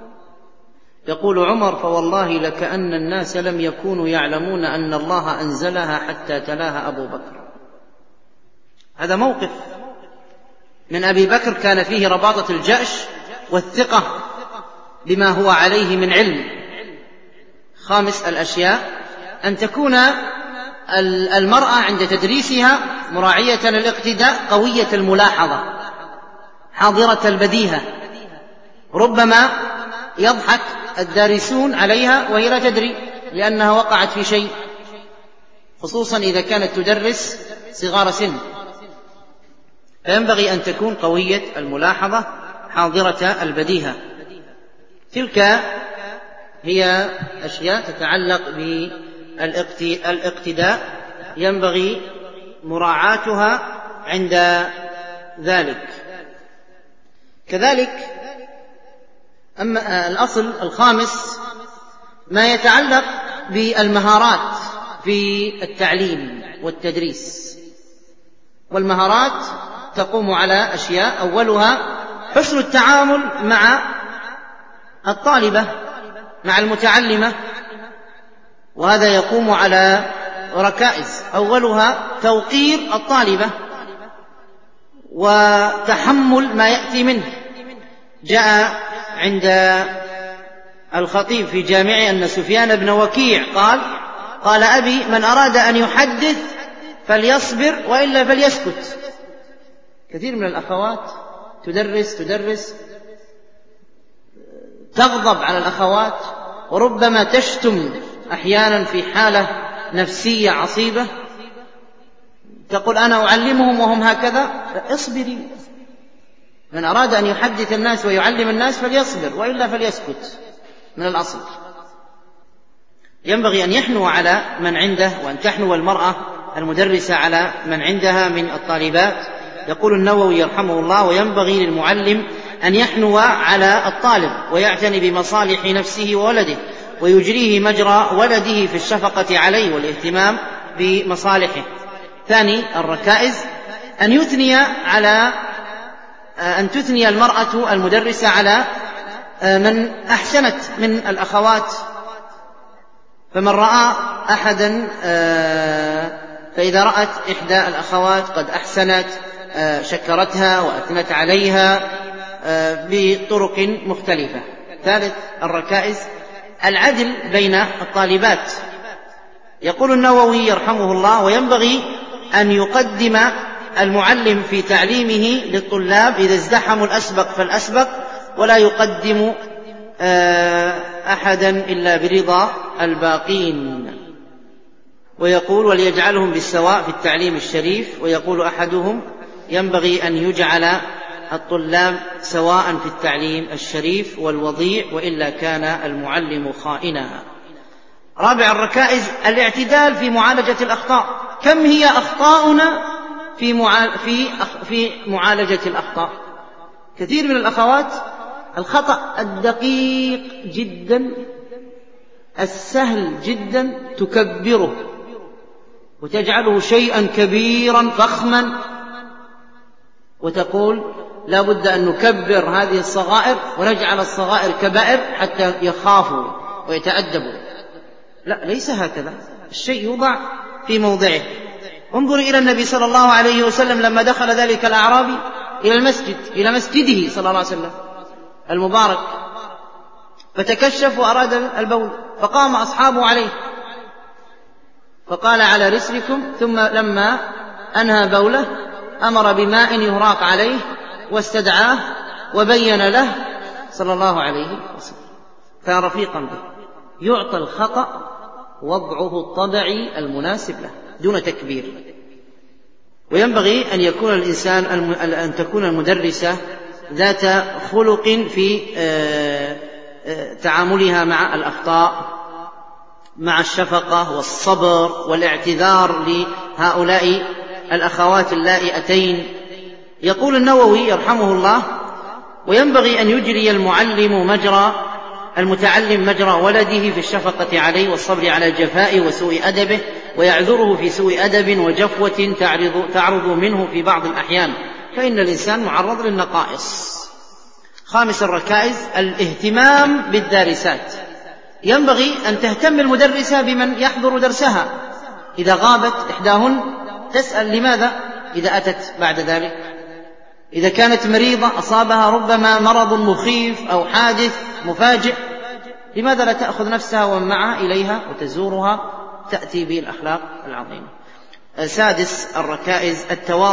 يقول عمر: فوالله لكأن الناس لم يكونوا يعلمون أن الله أنزلها حتى تلاها أبو بكر. هذا موقف من أبي بكر كان فيه رباطة الجأش والثقة بما هو عليه من علم. خامس الأشياء أن تكون المرأة عند تدريسها مراعية الاقتداء، قوية الملاحظة، حاضرة البديهة. ربما يضحك الدارسون عليها وهي لا تدري، لأنها وقعت في شيء، خصوصا إذا كانت تدرس صغار سن، فينبغي أن تكون قوية الملاحظة حاضرة البديهة. تلك هي أشياء تتعلق بالاقتداء ينبغي مراعاتها عند ذلك. كذلك أما الأصل الخامس ما يتعلق بالمهارات في التعليم والتدريس، والمهارات تقوم على أشياء، أولها حسن التعامل مع الطالبة، مع المتعلمة، وهذا يقوم على ركائز. أولها توقير الطالبة وتحمل ما يأتي منه. جاء عند الخطيب في جامعه أن سفيان بن وكيع قال قال أبي من أراد أن يحدث فليصبر وإلا فليسكت. كثير من الأخوات تدرس تدرس تغضب على الأخوات، وربما تشتم أحيانا في حالة نفسية عصيبة، تقول أنا أعلمهم وهم هكذا. اصبري، من أراد أن يحدث الناس ويعلم الناس فليصبر وإلا فليسكت. من الأصل ينبغي أن يحنو على من عنده، وأن تحنو المرأة المدرسة على من عندها من الطالبات. يقول النووي يرحمه الله: وينبغي للمعلم أن يحنو على الطالب ويعتني بمصالح نفسه وولده، ويجريه مجرى ولده في الشفقة عليه والاهتمام بمصالحه. ثاني الركائز أن يثني على أن تثني المرأة المدرسة على من أحسنت من الأخوات. فمن رأى أحدا فإذا رأت إحدى الأخوات قد أحسنت شكرتها وأثنت عليها بطرق مختلفة. ثالث الركائز العدل بين الطالبات. يقول النووي يرحمه الله: وينبغي أن يقدم المعلم في تعليمه للطلاب إذا ازدحموا الأسبق فالأسبق، ولا يقدم أحدا إلا برضا الباقين. ويقول: وليجعلهم بالسواء في التعليم الشريف. ويقول أحدهم: ينبغي أن يجعل الطلاب سواء في التعليم الشريف والوضيع، وإلا كان المعلم خائنا. رابع الركائز الاعتدال في معالجة الأخطاء. كم هي أخطاؤنا في في في معالجة الأخطاء؟ كثير من الأخوات الخطأ الدقيق جدا السهل جدا تكبره وتجعله شيئا كبيرا فخما، وتقول لا بد أن نكبر هذه الصغائر ونجعل الصغائر كبائر حتى يخافوا ويتأدبوا. لا، ليس هكذا. الشيء يوضع في موضعه. انظر إلى النبي صلى الله عليه وسلم لما دخل ذلك الأعرابي إلى المسجد إلى مسجده صلى الله عليه وسلم المبارك، فتكشف وأراد البول، فقام أصحابه عليه فقال: على رسلكم. ثم لما أنهى بوله أمر بماء يهراق عليه واستدعاه وبين له صلى الله عليه وسلم. كان رفيقا به، يعطى الخطأ وضعه الطبيعي المناسب له دون تكبير. وينبغي أن يكون الإنسان أن تكون المدرسة ذات خلق في تعاملها مع الأخطاء، مع الشفقة والصبر والاعتذار لهؤلاء الأخوات اللائي أتين. يقول النووي يرحمه الله: وينبغي أن يجري المعلم مجرى المتعلم مجرى ولده في الشفقة عليه والصبر على الجفاء وسوء أدبه، ويعذره في سوء أدب وجفوة تعرض, تعرض منه في بعض الأحيان، فإن الإنسان معرض للنقائص. خامس الركائز الاهتمام بالدارسات. ينبغي أن تهتم المدرسة بمن يحضر درسها. إذا غابت إحداهن تسأل لماذا إذا أتت بعد ذلك. إذا كانت مريضة أصابها ربما مرض مخيف أو حادث مفاجئ، لماذا لا تأخذ نفسها ومن معها إليها وتزورها، تأتي بالأخلاق العظيمة. سادس الركائز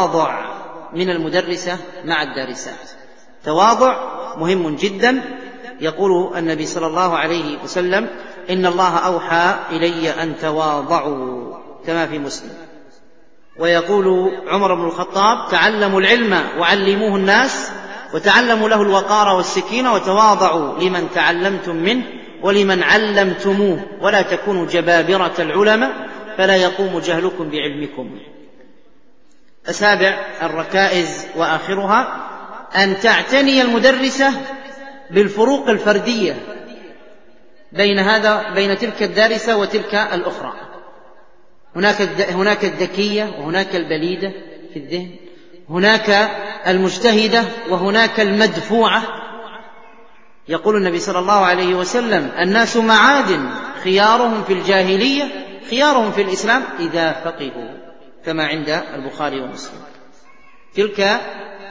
التواضع من المدرسة مع الدارسات. تواضع مهم جدا، يقول النبي صلى الله عليه وسلم: إن الله أوحى إلي أن تواضعوا، كما في مسلم. ويقول عمر بن الخطاب: تعلموا العلم وعلموه الناس، وتعلموا له الوقار والسكينة، وتواضعوا لمن تعلمتم منه ولمن علمتموه، ولا تكونوا جبابرة العلماء فلا يقوم جهلكم بعلمكم. السابع الركائز وآخرها أن تعتني المدرسة بالفروق الفردية بين هذا بين تلك الدارسة وتلك الأخرى. هناك هناك الذكية وهناك البليدة في الذهن، هناك المجتهدة وهناك المدفوعة. يقول النبي صلى الله عليه وسلم: الناس معادن، خيارهم في الجاهلية خيارهم في الإسلام إذا فقهوا، كما عند البخاري ومسلم. تلك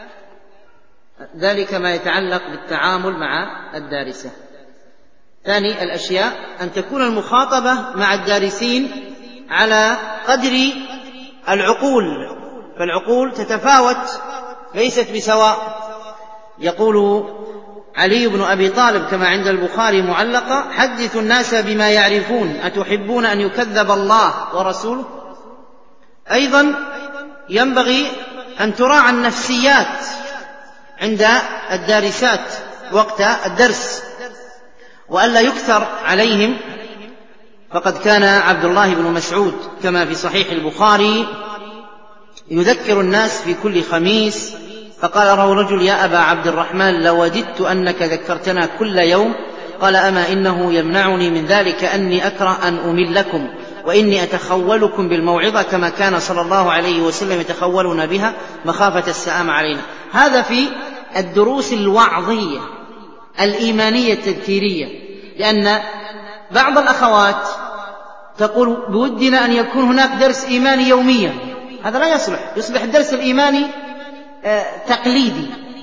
ذلك ما يتعلق بالتعامل مع الدارسة. ثاني الأشياء أن تكون المخاطبة مع الدارسين على قدر العقول، فالعقول تتفاوت ليست بسواء. يقول علي بن أبي طالب كما عند البخاري معلقة: حدثوا الناس بما يعرفون، أتحبون أن يكذب الله ورسوله؟ أيضا ينبغي أن تراعى النفسيات عند الدارسات وقت الدرس، وألا يكثر عليهم. فقد كان عبد الله بن مسعود كما في صحيح البخاري يذكر الناس في كل خميس، فقال له رجل: يا أبا عبد الرحمن، لوددت أنك ذكرتنا كل يوم. قال: أما إنه يمنعني من ذلك أني أكره أن أملكم، وإني أتخولكم بالموعظة كما كان صلى الله عليه وسلم يتخولنا بها مخافة السآم علينا. هذا في الدروس الوعظية الإيمانية التذكيرية، لأن بعض الأخوات تقول: بودنا أن يكون هناك درس إيماني يوميا. هذا لا يصلح، يصبح الدرس الإيماني تقليدي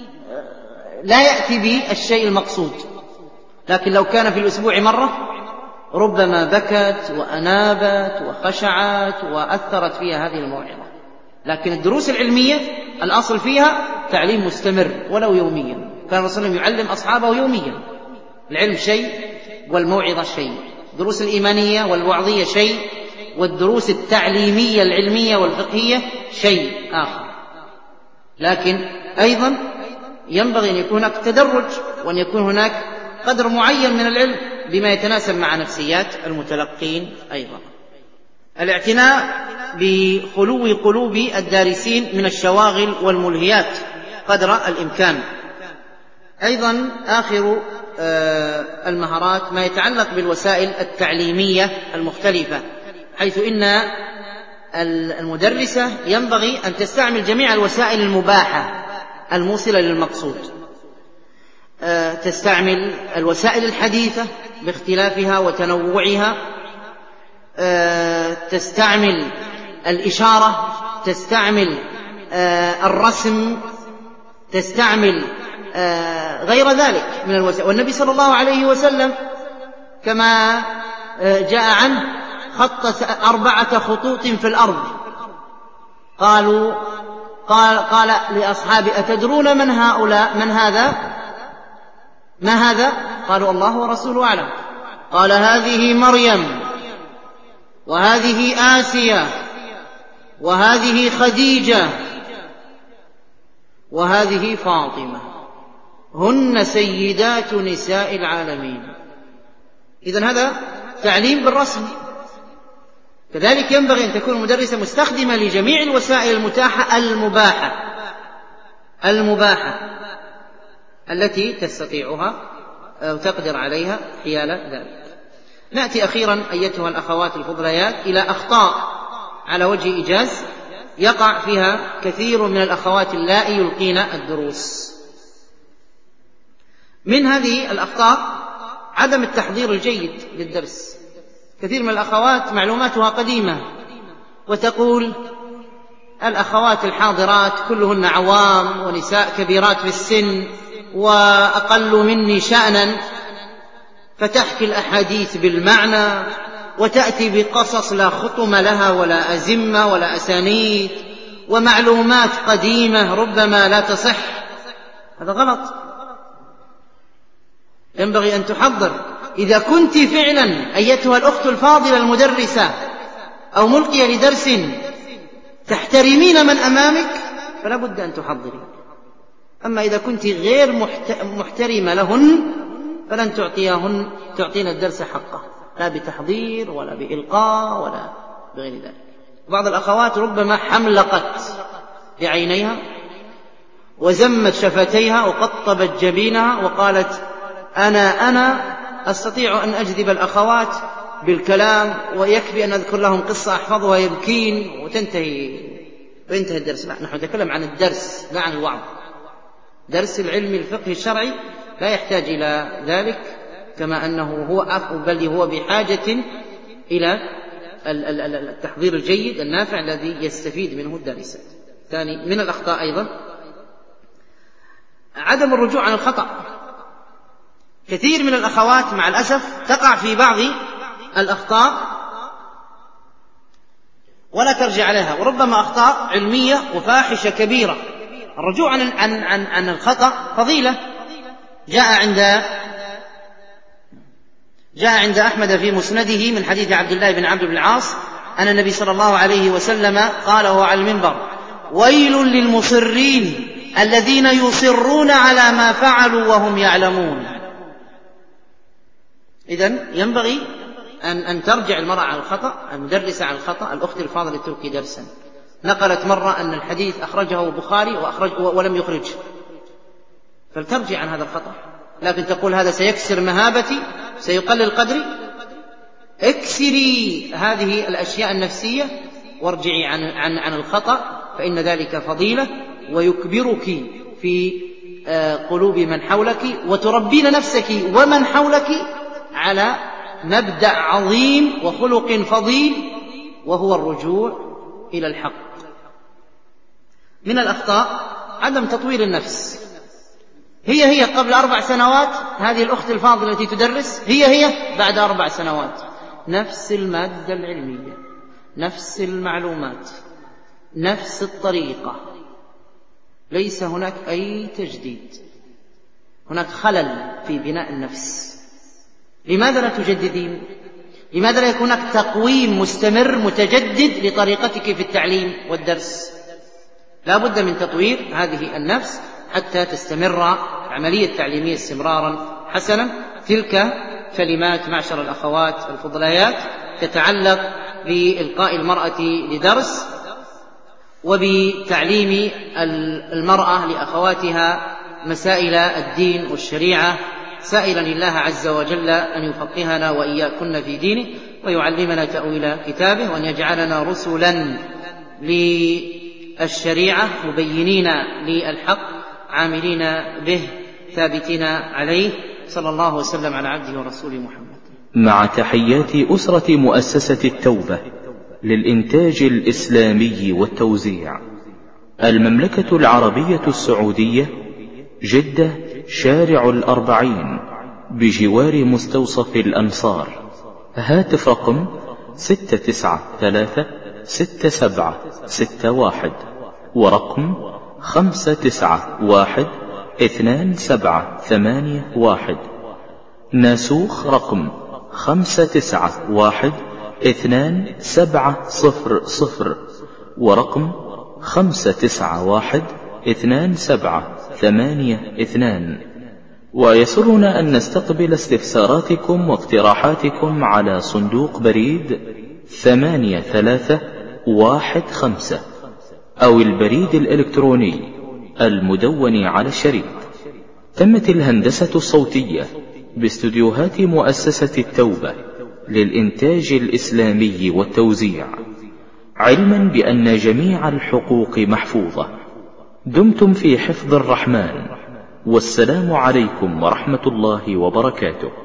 لا يأتي بالشيء المقصود. لكن لو كان في الأسبوع مرة ربما بكت وأنابت وخشعت وأثرت فيها هذه الموعظة. لكن الدروس العلمية الأصل فيها تعليم مستمر ولو يوميا. كان الرسول صلى الله عليه وسلم يعلم أصحابه يوميا. العلم شيء والموعظة شيء، الدروس الإيمانية والوعظية شيء، والدروس التعليمية العلمية والفقهية شيء آخر. لكن أيضا ينبغي أن يكون هناك تدرج، وأن يكون هناك قدر معين من العلم بما يتناسب مع نفسيات المتلقين. أيضا الاعتناء بخلو قلوب الدارسين من الشواغل والملهيات قدر الإمكان. أيضا آخر المهارات ما يتعلق بالوسائل التعليمية المختلفة، حيث إن المدرسة ينبغي أن تستعمل جميع الوسائل المباحة الموصلة للمقصود. تستعمل الوسائل الحديثة باختلافها وتنوعها، تستعمل الإشارة، تستعمل الرسم، تستعمل غير ذلك من الوسائل. والنبي صلى الله عليه وسلم كما جاء عنه خط أربعة خطوط في الأرض. قالوا قال, قال لأصحابه: أتدرون من هؤلاء؟ من هذا؟ ما هذا؟ قالوا: الله ورسوله أعلم. قال: هذه مريم، وهذه آسيا، وهذه خديجة، وهذه فاطمة، هن سيدات نساء العالمين. إذن هذا تعليم بالرسم. كذلك ينبغي أن تكون المدرسة مستخدمة لجميع الوسائل المتاحة المباحة المباحة التي تستطيعها أو تقدر عليها حيال ذلك. نأتي أخيرا أيتها الأخوات الفضليات إلى أخطاء على وجه إيجاز يقع فيها كثير من الأخوات اللائي يلقين الدروس. من هذه الأخطاء عدم التحضير الجيد للدرس. كثير من الأخوات معلوماتها قديمة، وتقول: الأخوات الحاضرات كلهن عوام ونساء كبيرات في السن وأقل مني شأنا، فتحكي الأحاديث بالمعنى وتأتي بقصص لا خطم لها ولا أزمة ولا أسانيد، ومعلومات قديمة ربما لا تصح. هذا غلط. ينبغي أن تحضر. إذا كنت فعلا أيتها الأخت الفاضلة المدرسة أو ملقية لدرس تحترمين من أمامك فلا بد أن تحضري. أما إذا كنت غير محترمة لهن فلن تعطيهن تعطين الدرس حقه، لا بتحضير ولا بإلقاء ولا بغير ذلك. بعض الأخوات ربما حملقت بعينيها وزمت شفتيها وقطبت جبينها وقالت أنا أنا أستطيع أن أجذب الأخوات بالكلام ويكفي أن أذكر لهم قصة أحفظها يبكين وتنتهي وينتهي الدرس. لا، نحن نتكلم عن الدرس لا عن الوعظ. درس العلم الفقه الشرعي لا يحتاج إلى ذلك، كما أنه هو بل هو بحاجة إلى التحضير الجيد النافع الذي يستفيد منه الدارسات. ثاني من الأخطاء أيضا عدم الرجوع عن الخطأ. كثير من الأخوات مع الأسف تقع في بعض الأخطاء ولا ترجع عليها، وربما أخطاء علمية وفاحشة كبيرة. الرجوع عن, عن, عن, عن الخطأ فضيلة. جاء عند جاء عند أحمد في مسنده من حديث عبد الله بن عمرو بن العاص أن النبي صلى الله عليه وسلم قال وهو على المنبر: ويل للمصرين الذين يصرون على ما فعلوا وهم يعلمون. إذن ينبغي أن, أن ترجع المرأة عن الخطأ، المدرسة عن الخطأ. الأخت الفاضلة تلقي درسا نقلت مرة أن الحديث أخرجه البخاري وأخرج ولم يخرجه، فلترجع عن هذا الخطأ. لكن تقول هذا سيكسر مهابتي، سيقلل قدري، اكسري هذه الأشياء النفسية وارجعي عن, عن, عن الخطأ، فإن ذلك فضيلة ويكبرك في قلوب من حولك، وتربين نفسك ومن حولك على مبدأ عظيم وخلق فضيل وهو الرجوع إلى الحق. من الأخطاء عدم تطوير النفس. هي هي قبل أربع سنوات هذه الأخت الفاضلة التي تدرس هي هي بعد أربع سنوات، نفس المادة العلمية، نفس المعلومات، نفس الطريقة، ليس هناك أي تجديد. هناك خلل في بناء النفس. لماذا لا تجددين؟ لماذا لا يكون هناك تقويم مستمر متجدد لطريقتك في التعليم والدرس؟ لا بد من تطوير هذه النفس حتى تستمر عملية التعليمية استمرارا حسنا. تلك كلمات معشر الأخوات الفضليات تتعلق بإلقاء المرأة لدرس وبتعليم المرأة لأخواتها مسائل الدين والشريعة، سائلا الله عز وجل أن يفقهنا وإياكن في دينه ويعلمنا تأويل كتابه، وأن يجعلنا رسلا للشريعة مبينين للحق عاملين به ثابتين عليه. صلى الله وسلم على عبده ورسوله محمد. مع تحيات أسرة مؤسسة التوبة للإنتاج الإسلامي والتوزيع، المملكة العربية السعودية، جدة، شارع الأربعين بجوار مستوصف الأنصار. هاتف رقم ستة تسعة ثلاثة ستة سبعة ستة واحد ورقم خمسة تسعة واحد اثنان سبعة ثمانية واحد. ناسوخ رقم خمسة تسعة واحد اثنان سبعة صفر صفر ورقم خمسة تسعة واحد اثنان سبعة ثمانية اثنان. ويسرنا أن نستقبل استفساراتكم واقتراحاتكم على صندوق بريد ثمانية ثلاثة واحد خمسة أو البريد الإلكتروني المدون على الشريط. تمت الهندسة الصوتية باستديوهات مؤسسة التوبة للإنتاج الإسلامي والتوزيع، علما بأن جميع الحقوق محفوظة. دمتم في حفظ الرحمن، والسلام عليكم ورحمة الله وبركاته.